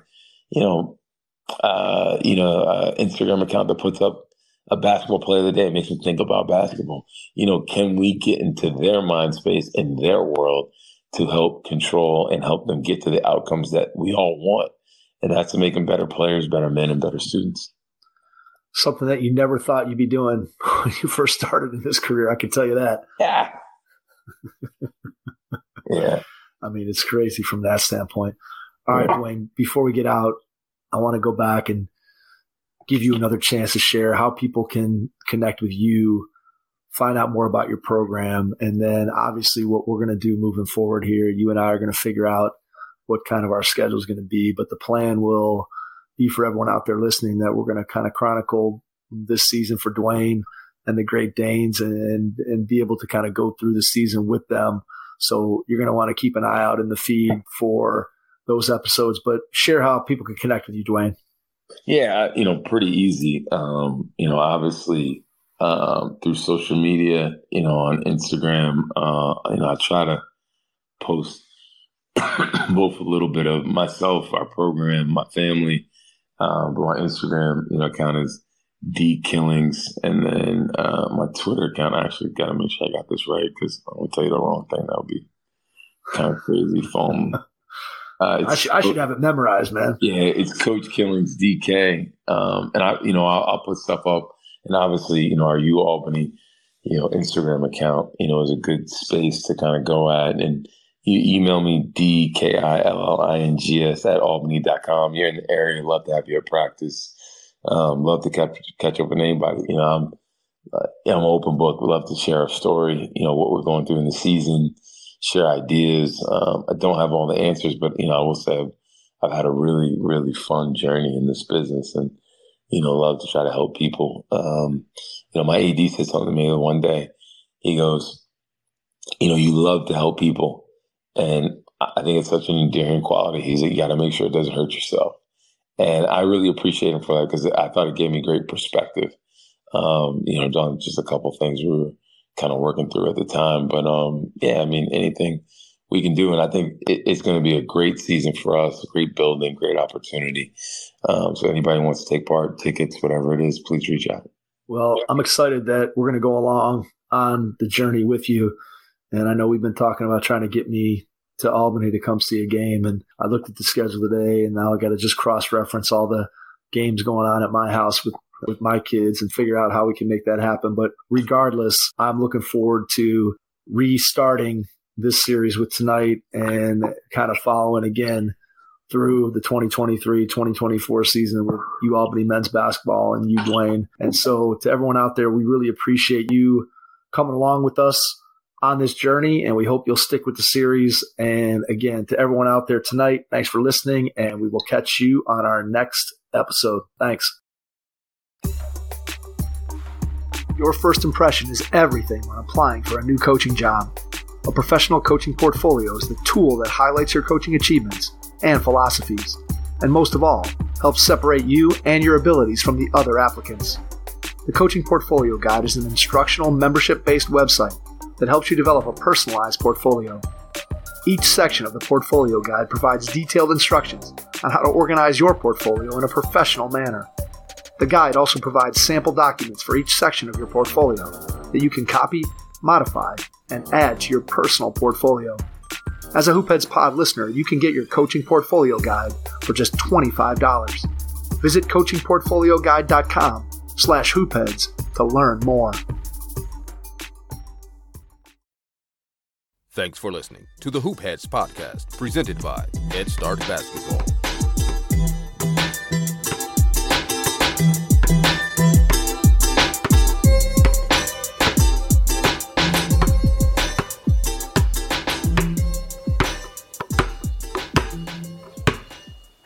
Instagram account that puts up a basketball play of the day, makes them think about basketball. Can we get into their mind space in their world to help control and help them get to the outcomes that we all want? And that's to make them better players, better men, and better students. Something that you never thought you'd be doing when you first started in this career. I can tell you that. Yeah. Yeah. I mean, it's crazy from that standpoint. All right, Dwayne, before we get out, I want to go back and give you another chance to share how people can connect with you, find out more about your program, and then obviously what we're going to do moving forward here. You and I are going to figure out what kind of our schedule is going to be, but the plan will be for everyone out there listening that we're going to kind of chronicle this season for Dwayne and the Great Danes and be able to kind of go through the season with them. So you're going to want to keep an eye out in the feed for those episodes, but share how people can connect with you, Dwayne. Yeah, pretty easy. Obviously through social media, on Instagram, I try to post both a little bit of myself, our program, my family. But my Instagram, account is D Killings, and then my Twitter account. I actually got to make sure I got this right because I won't tell you the wrong thing. That would be kind of crazy. I should have it memorized, man. Yeah, it's Coach Killings DK, and I'll put stuff up, and obviously, our U Albany, Instagram account, is a good space to kind of go at. And you email me, dkillings@albany.com. You're in the area, love to have you at practice. Love to catch up with anybody. I'm an open book. We love to share our story, what we're going through in the season, share ideas. I don't have all the answers, but, I will say I've had a really, really fun journey in this business and, love to try to help people. My AD said something to me one day. He goes, you love to help people. And I think it's such an endearing quality. He's like, you got to make sure it doesn't hurt yourself. And I really appreciate him for that because I thought it gave me great perspective. John, just a couple of things we were kind of working through at the time. But, anything we can do. And I think it's going to be a great season for us, great building, great opportunity. So anybody who wants to take part, tickets, whatever it is, please reach out. Well, I'm excited that we're going to go along on the journey with you. And I know we've been talking about trying to get me to Albany to come see a game. And I looked at the schedule today, and now I got to just cross-reference all the games going on at my house with my kids and figure out how we can make that happen. But regardless, I'm looking forward to restarting this series with tonight and kind of following again through the 2023-2024 season with U Albany men's basketball and you, Dwayne. And so to everyone out there, we really appreciate you coming along with us on this journey, and we hope you'll stick with the series. And again, to everyone out there tonight, thanks for listening, and we will catch you on our next episode. Thanks. Your first impression is everything when applying for a new coaching job. A professional coaching portfolio is the tool that highlights your coaching achievements and philosophies, and most of all, helps separate you and your abilities from the other applicants. The Coaching Portfolio Guide is an instructional membership-based website that helps you develop a personalized portfolio. Each section of the Portfolio Guide provides detailed instructions on how to organize your portfolio in a professional manner. The guide also provides sample documents for each section of your portfolio that you can copy, modify, and add to your personal portfolio. As a Hoopheads Pod listener, you can get your coaching portfolio guide for just $25. Visit coachingportfolioguide.com/hoopheads to learn more. Thanks for listening to the Hoopheads Podcast, presented by Head Start Basketball.